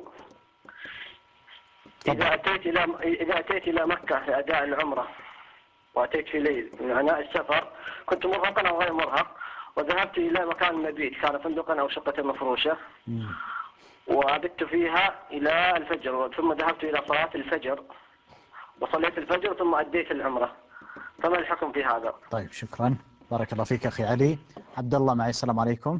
إذا أتيت إلى إذا أتيت إلى مكة لأداء العمرة وأتيت في ليل من عناء السفر، كنت مرهقا أو غير مرهق، وذهبت إلى مكان مبيت كان فندقا أو شقة مفروشة، وبت فيها إلى الفجر، ثم ذهبت إلى صلاة الفجر وصليت الفجر ثم أديت العمرة، فما الحكم في هذا؟ طيب شكرا، بارك الله فيك أخي علي. عبد الله معي. السلام عليكم.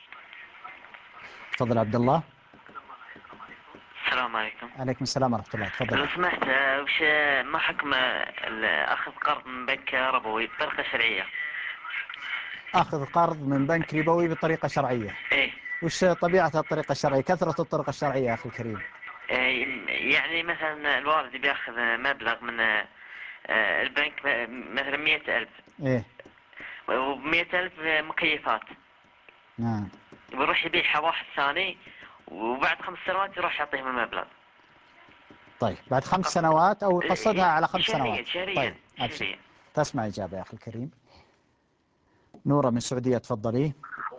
تفضل عبد الله. السلام عليكم. عليكم السلام ورحمة الله، تفضل. لو سمحت، وش ما حكم أخذ قرض من بنك ربوي بطريقة شرعية؟ أخذ قرض من بنك ربوي بطريقة شرعية. إيه. وش طبيعة الطريقة الشرعية؟ كثرة الطرق الشرعية يا أخي الكريم. إيه يعني مثلا الوالد بياخذ مبلغ من البنك مثلا مئة ألف. إيه. ومئة ألف مكيفات. نعم. ويروح يبيعها واحد ثاني، وبعد خمس سنوات يروح يعطيهم المبلغ. طيب بعد خمس سنوات أو يقصدها على خمس شهريا سنوات؟ شهريا. طيب شهريا. تسمع إجابة يا أخي الكريم. نورة من السعودية، تفضلي.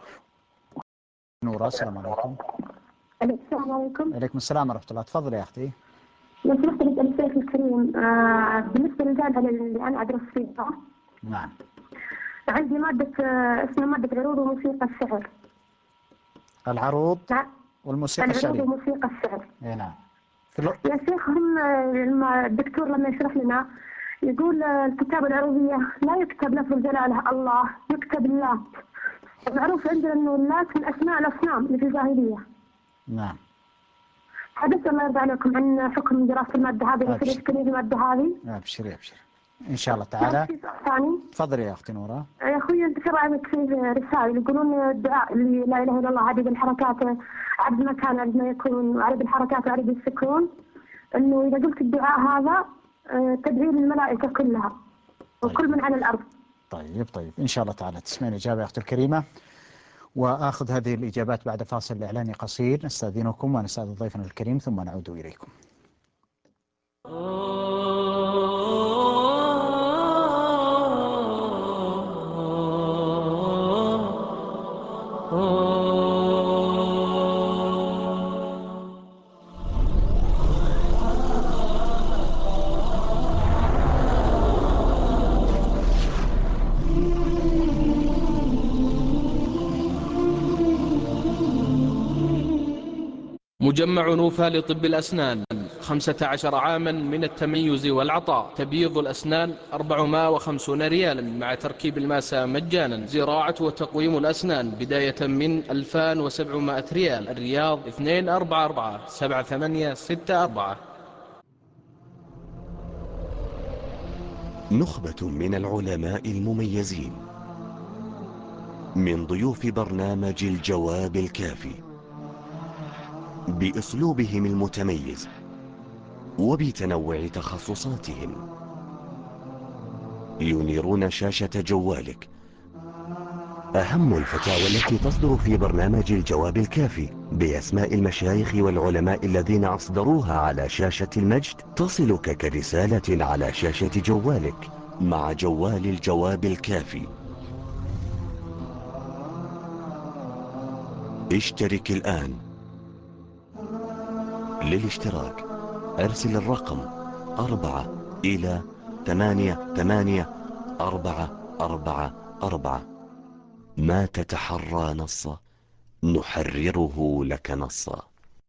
نورة السلام عليكم. السلام عليكم. عليكم السلام ورحمة الله، تفضلي يا أختي. لو سمحت نسأل الشيخ الكريم، آه بالنسبة للجامعة اللي أنا أدرس فيها. نعم. عندي مادة آه اسمها مادة عروض وموسيقى الشعر. العروض نعم. والموسيقى الشعرية. العروض وموسيقى الشعر. إيه نعم. يا شيخ، هم الدكتور لما يشرح لنا يقول الكتابة العروضية لا يكتب لفظ جلالة الله، يكتب اللات. معروف عندنا إنه اللات من أسماء الأصنام اللي في الجاهلية. نعم. حدث الله يرضى عليكم عن حكم دراسة المادة هذه وكيف إشكالية المادة هذه. أبشري أبشري إن شاء الله تعالى. ثاني. تفضلي يا أختي نورة. يا أخوي أنت شو رأيك في رسائل يقولون الدعاء اللي لا إله إلا الله عدد الحركات عدد ما كان عدد ما يكون عدد الحركات وعدد السكون، إنه إذا قلت الدعاء هذا تدعي للملائكة كلها وكل طيب. من على الأرض. طيب طيب إن شاء الله تعالى تسمعين الإجابة يا أختي الكريمة، وآخذ هذه الإجابات بعد فاصل إعلاني قصير. نستأذنكم ونستأذن ضيفنا الكريم ثم نعود إليكم. مجمع نوفا لطب الأسنان، خمسة عشر عاما من التميز والعطاء. تبييض الأسنان أربعمائة وخمسين ريالا مع تركيب الماسة مجانا. زراعة وتقويم الأسنان بداية من ألفين وسبعمائة ريال. الرياض اثنين أربعة أربعة سبعة ثمانية ستة أربعة. نخبة من العلماء المميزين من ضيوف برنامج الجواب الكافي، بأسلوبهم المتميز وبتنوع تخصصاتهم ينيرون شاشة جوالك أهم الفتاوى التي تصدر في برنامج الجواب الكافي بأسماء المشايخ والعلماء الذين أصدروها على شاشة المجد، تصلك كرسالة على شاشة جوالك مع جوال الجواب الكافي. اشترك الآن. للاشتراك أرسل الرقم أربعة إلى ثمانية ثمانية أربعة أربعة أربعة. ما تتحرى نصا نحرره لك نصا.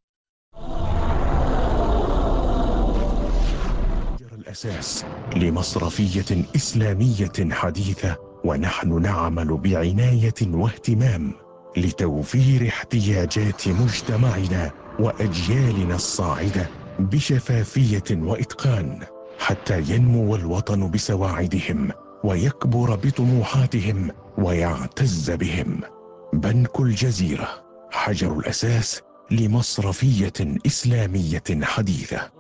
الأساس لمصرفية إسلامية حديثة، ونحن نعمل بعناية واهتمام لتوفير احتياجات مجتمعنا وأجيالنا الصاعدة بشفافية وإتقان، حتى ينمو الوطن بسواعدهم ويكبر بطموحاتهم ويعتز بهم. بنك الجزيرة، حجر الأساس لمصرفية إسلامية حديثة.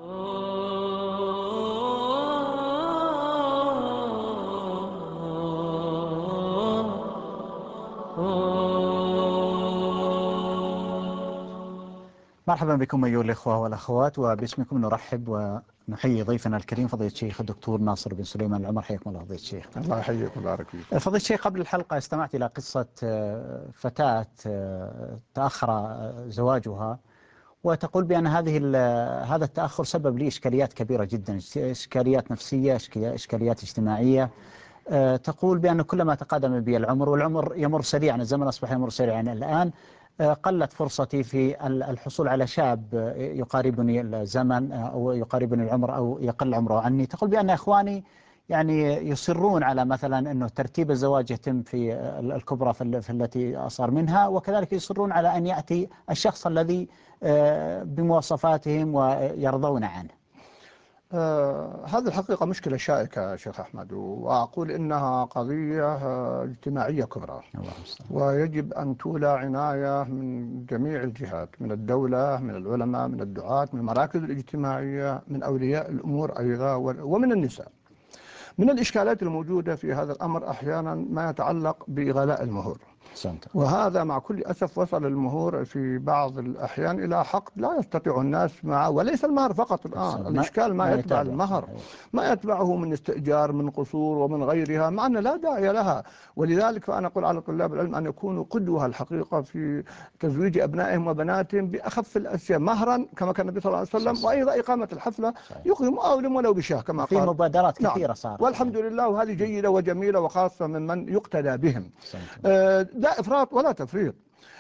مرحبا بكم أيها الإخوة والأخوات، وباسمكم نرحب ونحيي ضيفنا الكريم فضيلة الشيخ الدكتور ناصر بن سليمان العمر. حياكم الله فضيلة الشيخ. الله يحييك ويبارك فيك. فضيلة الشيخ، قبل الحلقة استمعت إلى قصة فتاة تأخر زواجها، وتقول بأن هذه هذا التأخر سبب لي إشكاليات كبيرة جدا، إشكاليات نفسية، إشكاليات اجتماعية. تقول بأن كلما تقدم بي العمر، والعمر يمر سريعا، الزمن أصبح يمر سريعا الآن، قلت فرصتي في الحصول على شاب يقاربني الزمن أو يقاربني العمر أو يقل عمره عني. تقول بأن إخواني يعني يصرون على مثلا أنه ترتيب الزواج يتم في الكبرى في التي أصار منها، وكذلك يصرون على أن يأتي الشخص الذي بمواصفاتهم ويرضون عنه. آه هذه الحقيقة مشكلة شائكة شيخ أحمد، وأقول إنها قضية اجتماعية كبرى، ويجب أن تولى عناية من جميع الجهات، من الدولة، من العلماء، من الدعاة، من المراكز الاجتماعية، من أولياء الأمور أيضا، ومن النساء. من الإشكالات الموجودة في هذا الأمر أحيانا ما يتعلق بإغلاء المهور، وهذا مع كل أسف وصل المهور في بعض الأحيان إلى حق لا يستطيع الناس معه، وليس المهر فقط الآن، الإشكال ما يتبع المهر، ما يتبعه من استئجار، من قصور ومن غيرها، مع أن لا داعي لها. ولذلك فأنا أقول على طلاب العلم أن يكونوا قدوة الحقيقة في تزويج أبنائهم وبناتهم بأخف الأشياء مهرا كما كان النبي صلى الله عليه وسلم، وأيضا إقامة الحفلة يقيم أولم ولو بشاه كما قال. في مبادرات كثيرة صارت، والحمد لله، وهذه جيدة وجميلة، وخاصة من من يقتدى بهم. لا إفراط ولا تفريط.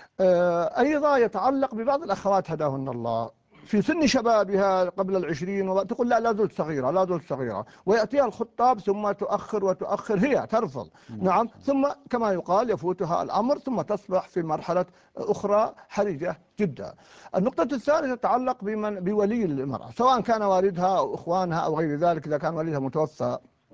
أيضا يتعلق ببعض الأخوات هداهن الله في سن شبابها قبل العشرين، وتقول لا لا زلت صغيرة، لا زلت صغيرة، ويأتيها الخطاب ثم تؤخر وتؤخر، هي ترفض. نعم، ثم كما يقال يفوتها الأمر، ثم تصبح في مرحلة أخرى حرجة جدا. النقطة الثالثة تتعلق بمن بولي المرأة، سواء كان والدها أو إخوانها أو غير ذلك، إذا كان والدها متوفى.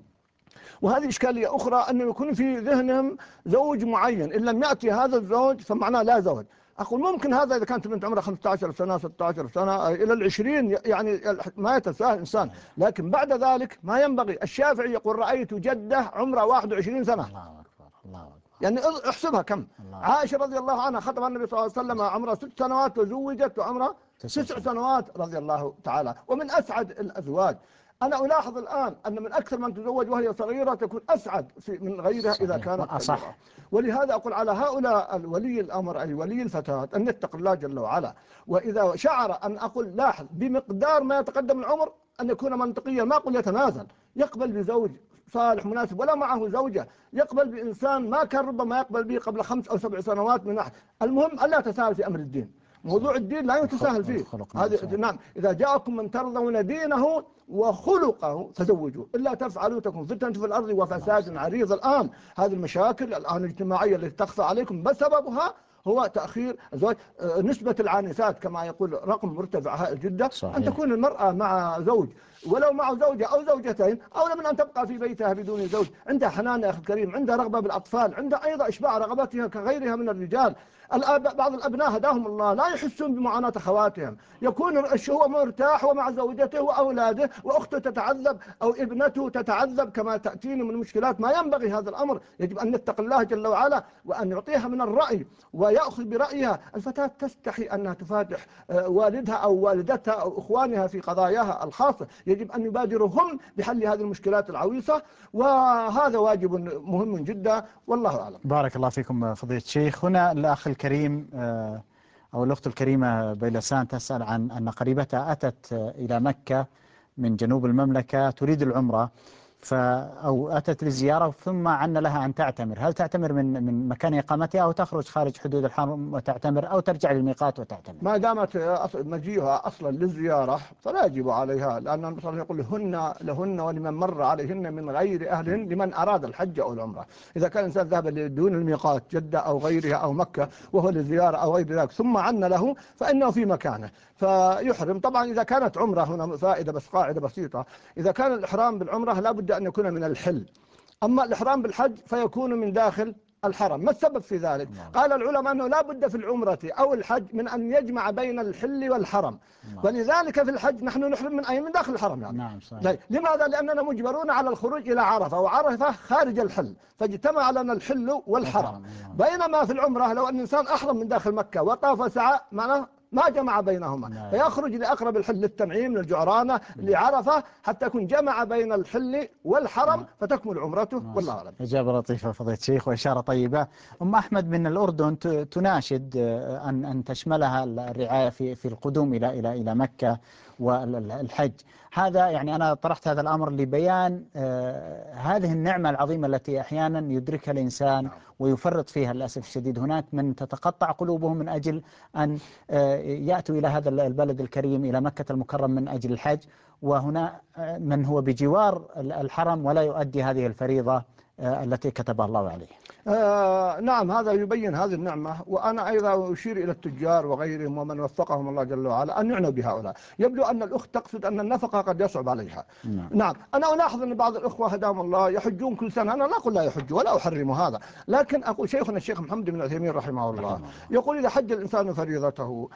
وهذه إشكالية أخرى، أنه يكون في ذهنهم زوج معين، إن لم يأتي هذا الزوج فمعناه لا زوج. أقول ممكن هذا إذا كانت بنت عمرها خمسة عشر سنة ستة عشر سنة إلى العشرين، يعني ما يتساهل إنسان، لكن بعد ذلك ما ينبغي. الشافعي يقول رأيت جدة عمرها واحد وعشرين سنة. الله أكبر، الله أكبر. يعني احسبها كم. عائشة رضي الله عنها خطب النبي صلى الله عليه وسلم عمرها ست سنوات وزوجت وعمرها تسع سنوات رضي الله تعالى، ومن أسعد الأزواج. أنا ألاحظ الآن أن من أكثر من تزوج وهي صغيرة تكون أسعد في من غيرها إذا كانت كبيرة. ولهذا أقول على هؤلاء ولي الأمر أي ولي الفتاة أن يتق الله جل وعلا، وإذا شعر أن أقول لاحظ بمقدار ما يتقدم العمر أن يكون منطقيا، ما أقول يتنازل، يقبل بزوج صالح مناسب ولا معه زوجة، يقبل بإنسان ما كان ربما يقبل به قبل خمس أو سبع سنوات من أحد. المهم ألا تساهل في أمر الدين، موضوع الدين لا يتساهل فيه. هذا نعم، إذا جاءكم من ترضون دينه وخلقه فزوجوه، إلا تفعلوا تكون فتنة في الأرض وفساد عريض. الآن هذه المشاكل الآن الاجتماعية التي تخفى عليكم بسببها هو تأخير الزواج. نسبة العانسات كما يقول رقم مرتفع هائل جدا. صحيح. أن تكون المرأة مع زوج ولو مع زوجة أو زوجتين أولى من أن تبقى في بيتها بدون زوج. عندها حنان يا أخي الكريم، عندها رغبة بالأطفال، عندها أيضا إشباع رغبتها كغيرها من الرجال. الآب بعض الأبناء هداهم الله لا يحسون بمعاناة أخواتهم، يكون هو مرتاح ومع زوجته وأولاده وأخته تتعذب أو ابنته تتعذب كما تأتيني من مشكلات. ما ينبغي هذا الأمر، يجب أن نتقي الله جل وعلا وأن يعطيها من الرأي ويأخذ برأيها. الفتاة تستحي أنها تفاتح والدها أو والدتها أو إخوانها في قضاياها الخاصة، يجب أن يبادروا هم بحل هذه المشكلات العويصة، وهذا واجب مهم جدا والله أعلم. بارك الله فيكم فضيلة الشيخ. هنا الأخ الكريم أو الأخت الكريمة بيلسان تسأل عن أن قريبتها أتت إلى مكة من جنوب المملكة تريد العمرة ف أو أتت للزيارة ثم عن لها أن تعتمر، هل تعتمر من من مكان إقامتها أو تخرج خارج حدود الحرم وتعتمر أو ترجع للميقات وتعتمر؟ ما دامت مجيئها أصلا للزيارة فلا يجب عليها، لأن النبي صلى الله عليه وسلم يقول هن لهن ولمن مر عليهن من غير أهلهن لمن أراد الحج أو العمرة. إذا كان الإنسان ذهب دون الميقات جدة أو غيرها أو مكة وهو للزيارة أو غير ذلك ثم عن له فإنه في مكانه فيحرم. طبعا إذا كانت عمرة، هنا فائدة بس قاعدة بسيطة، إذا كان الإحرام بالعمرة لا بد أن يكون من الحل، أما الإحرام بالحج فيكون من داخل الحرم. ما السبب في ذلك؟ قال العلماء أنه لا بد في العمرة أو الحج من أن يجمع بين الحل والحرم، ولذلك في الحج نحن نحرم من أي من داخل الحرم يعني. نعم صحيح. لماذا؟ لأننا مجبرون على الخروج إلى عرفة، وعرفة خارج الحل، فاجتمع لنا الحل والحرم. بينما في العمرة لو أن الإنسان أحرم من داخل مكة وطاف سعى معناه ما جمع بينهما، نعم. فيخرج لأقرب الحل للتنعيم للجعرانة لعرفة حتى يكون جمع بين الحل والحرم، نعم. فتكمل عمرته والله أعلم. إجابة لطيفة فضيلة الشيخ وإشارة طيبة. أم أحمد من الأردن تناشد أن أن تشملها الرعاية في في القدوم إلى إلى إلى مكة والحج. هذا يعني أنا طرحت هذا الأمر لبيان آه هذه النعمة العظيمة التي أحيانا يدركها الإنسان، نعم. ويفرط فيها للأسف الشديد. هناك من تتقطع قلوبهم من أجل أن آه يأتوا إلى هذا البلد الكريم إلى مكة المكرم من أجل الحج، وهنا من هو بجوار الحرم ولا يؤدي هذه الفريضة آه التي كتبها الله عليه. آه نعم، هذا يبين هذه النعمة. وأنا أيضا أشير إلى التجار وغيرهم ومن وفقهم الله جل وعلا أن يعنوا بهؤلاء. يبدو أن الأخت تقصد أن النفقة قد يصعب عليها. نعم, نعم. أنا ألاحظ أن بعض الأخوة هداهم الله يحجون كل سنة، أنا لا أقول لا يحجوا ولا أحرم هذا، لكن أقول شيخنا الشيخ محمد بن عثيمين رحمه الله يقول إذا حج الإنسان فريضته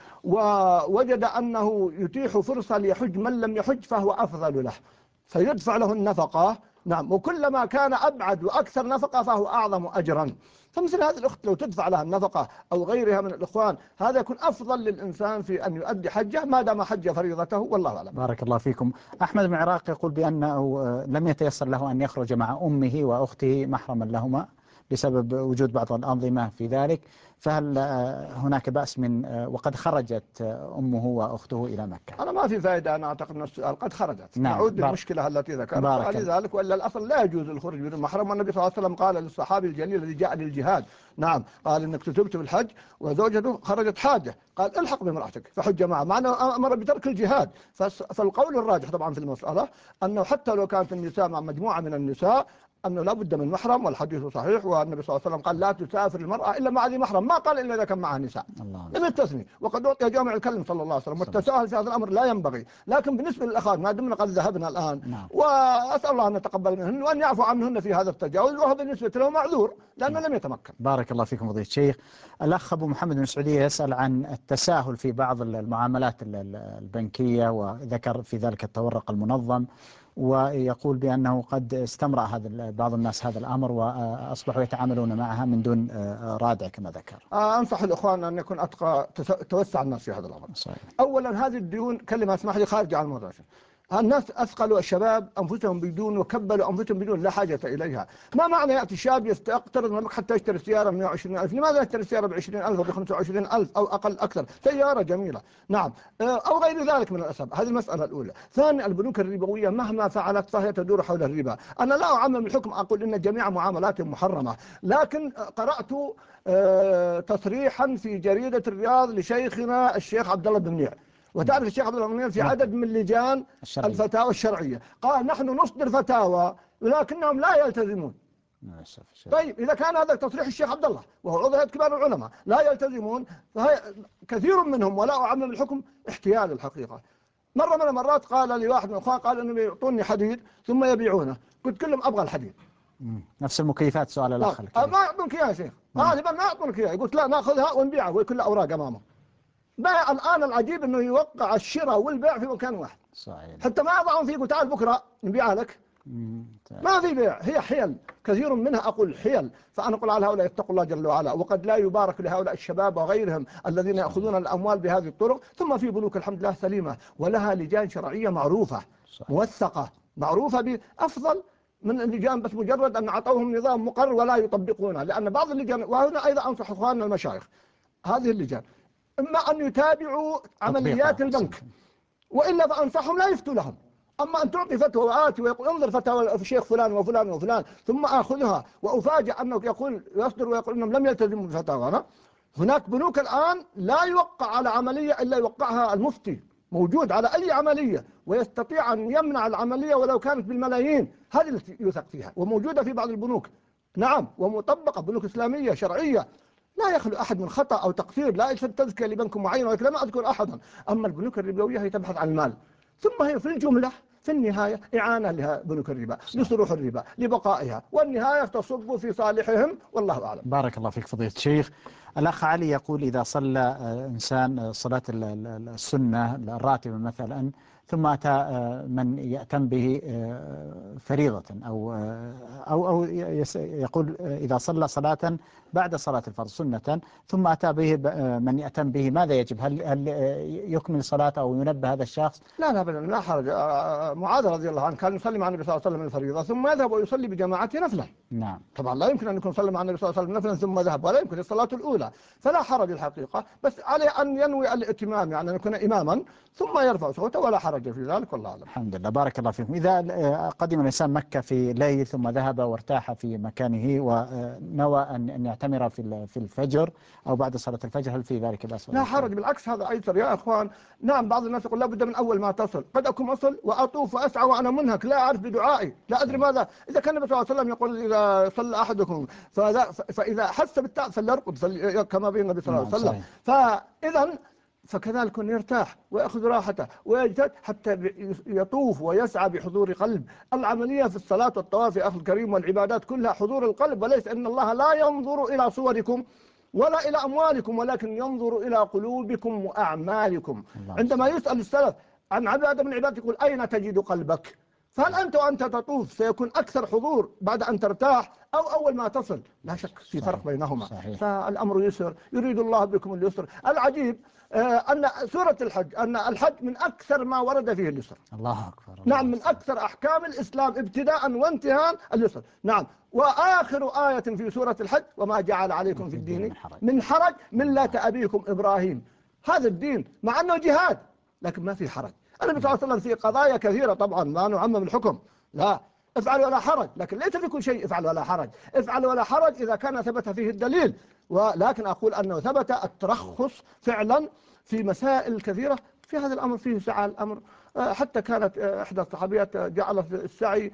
ووجد أنه يتيح فرصة ليحج من لم يحج فهو أفضل له، فيدفع له النفقة. نعم، وكلما كان أبعد وأكثر نفقة فهو أعظم أجرا. فمثل هذه الأخت لو تدفع لها النفقة أو غيرها من الإخوان هذا يكون أفضل للإنسان في أن يؤدي حجه ما دام حج فريضته والله أعلم. بارك الله فيكم. أحمد بن عراق يقول بأنه لم يتيسر له أن يخرج مع أمه وأخته محرما لهما بسبب وجود بعض الأنظمة في ذلك، فهل هناك بأس من وقد خرجت أمه وأخته إلى مكة؟ أنا ما في فائدة، أنا أعتقد أن السؤال قد خرجت. نعم. نعود للمشكلة التي ذكرت لذلك، وإلا الأصل لا يجوز الخروج بدون محرم. والنبي صلى الله عليه وسلم قال للصحابي الجليل الذي جاء للجهاد، نعم، قال إنك كتبت بالحج وزوجته خرجت حاجة، قال الحق بامرأتك فحج معه، معنى أمر بترك الجهاد. فالقول الراجح طبعا في المسألة أنه حتى لو كانت النساء مع مجموعة من النساء أنه لا بد من محرم، والحديث صحيح. والنبي صلى الله عليه وسلم قال لا تسافر المرأة إلا مع ذي محرم، ما قال إلا إذا كان معها نساء، لم يستثني. وقد أعطي جامع الكلم صلى الله عليه وسلم، والتساهل في هذا الأمر لا ينبغي. لكن بالنسبة للأخوات ما دمنا قد ذهبنا الآن، نعم. وأسأل الله أن يتقبل منهن وأن يعفو عنهن في هذا التجاوز، وهو بالنسبة له معذور لأنه نعم. لم يتمكن. بارك الله فيكم فضيلة الشيخ. الأخ أبو محمد من السعودية يسأل عن التساهل في بعض المعاملات البنكية، وذكر في ذلك التورق المنظم، ويقول بأنه قد استمرأ هذا بعض الناس هذا الأمر وأصبحوا يتعاملون معها من دون رادع كما ذكر. أنصح الإخوان أن يكون أتقى توسع الناس في هذا الأمر. صحيح. أولا هذه الديون كلمة اسمح لي خارجة عن الموضوع. الناس أثقلوا الشباب أنفسهم بدون وكبلوا أنفسهم بدون لا حاجة إليها. ما معنى يأتي شاب يقترض منك حتى يشتري سيارة ب مئة وعشرين ألف؟ لماذا يشتري سيارة ب عشرين ألف أو ب خمسة وعشرين ألف أو أقل أكثر؟ سيارة جميلة، نعم، أو غير ذلك من الأسباب. هذه المسألة الأولى. ثانيا، البنوك الربوية مهما فعلت فهي تدور حول الربا. أنا لا أعمم الحكم أقول إن جميع معاملاتهم محرمة، لكن قرأت تصريحا في جريدة الرياض لشيخنا الشيخ عبد الله بن منيع، وتعرف الشيخ عبد الله بن منيع في عدد من لجان الشرعية. الفتاوى الشرعية، قال نحن نصدر فتاوى ولكنهم لا يلتزمون. طيب إذا كان هذا تصريح الشيخ عبد الله وهو عضو هيئة كبار العلماء لا يلتزمون، فهي كثير منهم ولا أعمم الحكم احتيال الحقيقة. مرة من المرات قال لي واحد من الأخوان قال إنهم يعطوني حديد ثم يبيعونه، قلت كلهم أبغى الحديد. نفس المكيفات سؤال الأخ. ما يعطونك إياه يا شيخ، غالبا ما يعطونك إياه، قلت لا ناخذها ونبيعها وهي كلها أوراق أمامه. بقى الآن العجيب إنه يوقع الشراء والبيع في مكان واحد. صحيح. حتى ما يضعون فيه قلت تعال بكرة نبيعها لك. ما في بيع، هي حيل كثير منها، أقول حيل. فأنا أقول على هؤلاء يتقوا الله جل وعلا، وقد لا يبارك لهؤلاء الشباب وغيرهم الذين يأخذون الأموال بهذه الطرق. ثم في بنوك الحمد لله سليمة ولها لجان شرعية معروفة موثقة معروفة بأفضل من اللجان بس مجرد أن أعطوهم نظام مقرر ولا يطبقونه. لأن بعض اللجان، وهنا أيضا أنصح إخواننا المشايخ، هذه اللجان إما أن يتابعوا عمليات البنك، وإلا فأنصحهم لا يفتوا لهم. أما أن تعطي فتوى وآتي ويقول انظر فتوى الشيخ فلان وفلان وفلان ثم آخذها وأفاجأ أنه يقول يصدر ويقول أنهم لم يلتزموا بفتاوانا. هناك بنوك الآن لا يوقع على عملية إلا يوقعها المفتي، موجود على أي عملية ويستطيع أن يمنع العملية ولو كانت بالملايين. هذه التي يثق فيها وموجودة في بعض البنوك، نعم، ومطبقة بنوك إسلامية شرعية. لا يخلو أحد من خطأ أو تقصير، لا يشهد تزكية لبنك معين ولكن لا أذكر أحدا. أما البنوك الربوية هي تبحث عن المال، ثم هي في الجملة في النهاية إعانة لها بنوك الربا لصروح الربا لبقائها، والنهاية تصب في صالحهم والله أعلم. بارك الله فيك فضيلة الشيخ. الأخ علي يقول إذا صلى إنسان صلاة السنة الراتبة مثلا ثم أتى من يأتم به فريضة أو أو أو يقول إذا صلى صلاة بعد صلاة الفرض سنة ثم أتى به من يأتم به ماذا يجب؟ هل هل يكمل صلاته أو ينبه هذا الشخص؟ لا لا أبدا لا حرج. معاذ رضي الله عنه كان يصلي مع النبي صلى الله عليه وسلم الفريضة ثم يذهب ويصلي بجماعته نفلا. نعم. طبعا لا يمكن أن يكون صلى مع النبي صلى الله عليه وسلم نفلا ثم ذهب، ولا يمكن الصلاة الأولى، فلا حرج الحقيقة، بس عليه أن ينوي الائتمام يعني أن يكون إماما ثم يرفع صوته ولا حرج في ذلك والله أعلم. الحمد لله. بارك الله فيكم. إذا قدم الإنسان مكة في ليل ثم ذهب وارتاح في مكانه ونوى أن يعتمر في في الفجر أو بعد صلاة الفجر، هل في ذلك بأس؟ لا حرج، بالعكس هذا أيسر يا أخوان. نعم، بعض الناس يقول لابد من أول ما تصل، قد أكون أصل وأطوف وأسعى وأنا منهك لا أعرف بدعائي، لا أدري ماذا. إذا كان النبي صلى الله عليه وسلم يقول إذا صلى أحدكم فإذا حس بالتعب فليرقد كما بين النبي صلى الله عليه وسلم. فإذا فكذلك يرتاح ويأخذ راحته ويجتهد حتى يطوف ويسعى بحضور قلب. العملية في الصلاة والطواف يا أخي الكريم والعبادات كلها حضور القلب، وليس أن الله لا ينظر إلى صوركم ولا إلى أموالكم ولكن ينظر إلى قلوبكم وأعمالكم. عندما يسأل السلف عن عبادة من عبادة يقول أين تجد قلبك؟ فهل أنت وأنت تطوف سيكون أكثر حضور بعد أن ترتاح أو أول ما تصل؟ لا شك في فرق بينهما. صحيح. فالأمر يسر، يريد الله بكم اليسر. العجيب أن سورة الحج أن الحج من أكثر ما ورد فيه اليسر. الله أكبر. الله نعم، من أكثر أحكام الإسلام ابتداء وانتهاء اليسر. نعم، وآخر آية في سورة الحج وما جعل عليكم في الدين من حرج ملة أبيكم إبراهيم. هذا الدين مع أنه جهاد لكن ما في حرج. النبي صلى الله عليه وسلم في قضايا كثيرة طبعا ما نعمم الحكم، لا افعل ولا حرج، لكن ليس في كل شيء افعل ولا حرج. افعل ولا حرج إذا كان ثبت فيه الدليل، ولكن أقول أنه ثبت الترخص فعلا في مسائل كثيرة. في هذا الأمر فيه سعة الأمر. حتى كانت إحدى الصحابيات جعلت السعي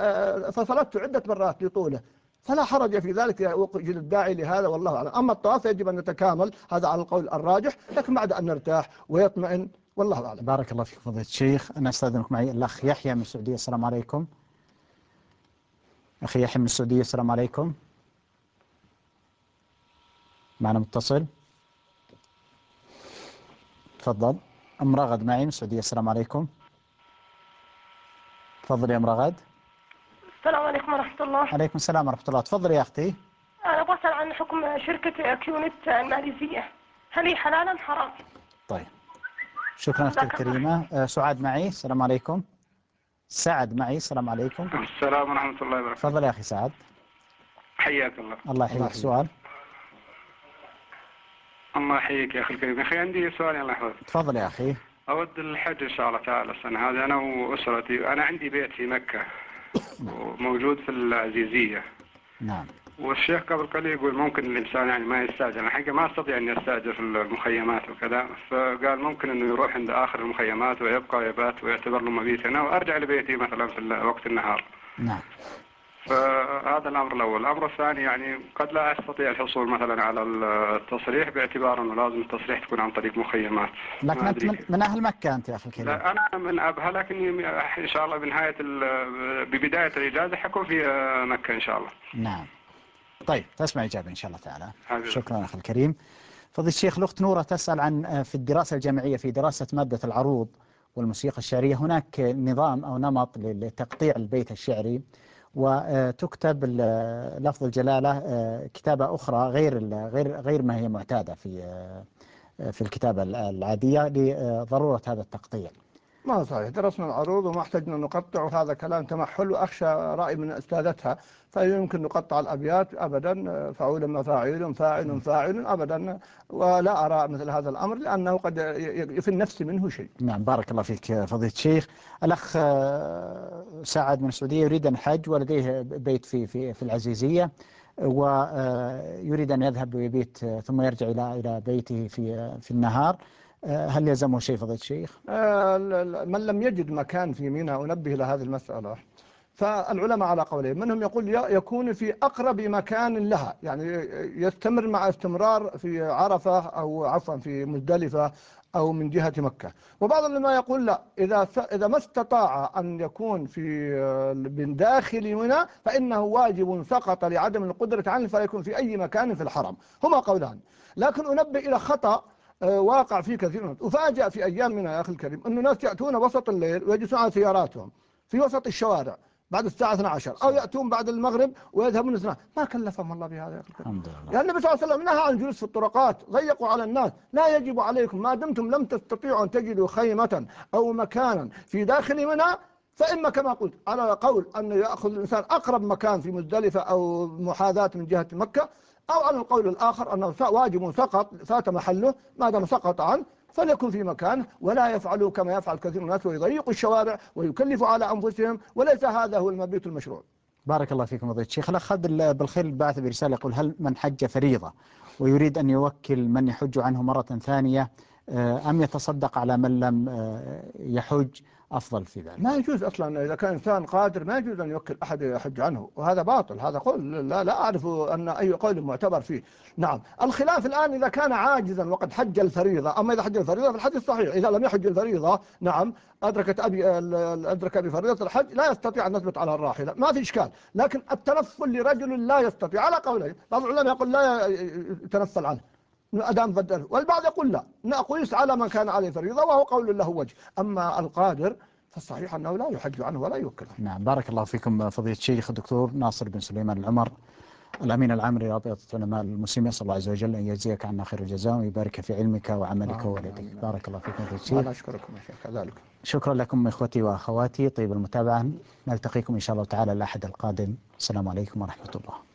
فصلت عدة مرات لطوله، فلا حرج في ذلك يوجد الداعي لهذا والله أعلم. أما الطواف يجب أن نتكامل، هذا على القول الراجح، لكن بعد أن نرتاح ويطمئن والله أعلم. بارك الله فيك فضيلة الشيخ. أنا أستاذنك معي الأخ يحيى من السعودية. السلام عليكم. أخي يحيى من السعودية السلام عليكم. معنا متصل، تفضل. أم رغد معي من السعودية السلام عليكم. تفضل يا أم رغد. السلام عليكم ورحمة الله. عليكم السلام ورحمة الله. تفضل يا أختي. أنا أبغى أسأل عن حكم شركة كيونت الماليزية، هل هي حلال أم حرام؟ طيب شكرا أختي الكريمة. سعاد معي السلام عليكم. سعد معي. السلام عليكم. السلام ورحمة الله وبركاته. تفضل يا أخي سعد. حياك الله. الله يحييك. سؤال. الله يحييك يا أخي الكريم. يا أخي عندي سؤال الله يحفظك. تفضل يا أخي. أود الحج إن شاء الله تعالى السنة هذه أنا وأسرتي. أنا عندي بيت في مكة وموجود في العزيزية. نعم. والشيخ قبل قليل يقول ممكن الإنسان يعني ما يستأجر. أنا حقيقة ما أستطيع أن يستأجر في المخيمات وكذا، فقال ممكن إنه يروح عند آخر المخيمات ويبقى يبات ويعتبر له مبيت هنا وأرجع لبيتي مثلا في وقت النهار. نعم. فهذا الأمر الأول. الأمر الثاني يعني قد لا أستطيع الحصول مثلا على التصريح باعتبار أنه لازم التصريح تكون عن طريق مخيمات. لكن أنت من, من أهل مكة أنت يا أخي الكريم. لا أنا من أبها، لكني إن شاء الله بنهاية ببداية الإجازة حكون في مكة إن شاء الله. نعم. طيب تسمع إجابة إن شاء الله تعالى. حبيب. شكرا أخي الكريم. فضيلة الشيخ الأخت نورة تسأل عن في الدراسة الجامعية في دراسة مادة العروض والموسيقى الشعرية هناك نظام أو نمط لتقطيع البيت الشعري، وتكتب لفظ الجلالة كتابة أخرى غير غير غير ما هي معتادة في في الكتابة العادية لضرورة هذا التقطيع. ما صحيح، درسنا العروض وما احتجنا نقطع، وهذا كلام تمحل، وأخشى رأي من أستاذتها فيمكن نقطع الأبيات أبدا. فعول مفاعيل فاعل فاعل أبدا، ولا أرى مثل هذا الأمر لأنه قد في النفس منه شيء. نعم بارك الله فيك فضيلة الشيخ. الأخ سعد من السعودية يريد أن يحج ولديه بيت في في في العزيزية، ويريد أن يذهب ويبيت ثم يرجع إلى إلى بيته في في النهار. هل يلزمه شيء فضيلة الشيخ؟ من لم يجد مكان في منى، أنبه إلى هذه المسألة، فالعلماء على قولين، منهم يقول يكون في أقرب مكان لها، يعني يستمر مع استمرار في عرفة أو عفوا في مزدلفة أو من جهة مكة. وبعض العلماء يقول لا، إذا إذا ما استطاع أن يكون في من داخل منى فإنه واجب سقط لعدم القدرة عنه، فيكون في أي مكان في الحرم. هما قولان، لكن أنبه إلى خطأ واقع فيه كثير من وفاجأ في أيامنا يا أخي الكريم أنه ناس يأتون وسط الليل ويجلسون على سياراتهم في وسط الشوارع بعد الساعة اثنتي عشرة، أو يأتون بعد المغرب ويذهبون الزنا. ما كلفهم الله بهذا يا أخي الكريم. يعني النبي صلى الله عليه وسلم نهى عن الجلوس في الطرقات، ضيقوا على الناس. لا يجب عليكم ما دمتم لم تستطيعوا أن تجدوا خيمة أو مكانا في داخل منى، فإما كما قلت على قول أن يأخذ الإنسان أقرب مكان في مزدلفة أو محاذاة من جهة مكة، أو على القول الآخر أنه واجب سقط فات محله، ما دام سقط عنه فليكن في مكانه، ولا يفعلوا كما يفعل كثير من الناس ويضيقوا الشوارع ويكلفوا على أنفسهم، وليس هذا هو المبيت المشروع. بارك الله فيكم فضيلة الشيخ. الأخ بالخير بعث برسالة يقول هل من حج فريضة ويريد أن يوكل من يحج عنه مرة ثانية أم يتصدق على من لم يحج أفضل في ذلك؟ ما يجوز أصلا، إذا كان إنسان قادر ما يجوز أن يوكل أحد يحج عنه، وهذا باطل، هذا قول لا, لا أعرف أن أي قول معتبر فيه. نعم، الخلاف الآن إذا كان عاجزا وقد حج الفريضة، أما إذا حج الفريضة في الحديث الصحيح، إذا لم يحج الفريضة نعم أدركت أبي أدرك بفريضة الحج لا يستطيع أن نثبت على الراحلة، ما في إشكال. لكن التنفل لرجل لا يستطيع على قولين، بعض العلماء يقول لا يتنفل عنه أدام بدل، والبعض يقول لا نقيس على من كان عليه فريضة، وهو قول له وجه. أما القادر فالصحيح أنه لا يحج عنه ولا يوكله. نعم بارك الله فيكم فضيلة الشيخ الدكتور ناصر بن سليمان العمر، الأمين العام لرابطة علماء المسلمين. صلى الله عز وجل أن يجزيك عنا خير الجزاء ويبارك في علمك وعملك وولدك. بارك الله فيكم فضيلة الشيخ. أنا أشكركم يا شيخ كذلك. شكرا لكم إخوتي وأخواتي، طيب المتابعة. نلتقيكم إن شاء الله تعالى الأحد القادم. السلام عليكم ورحمة الله.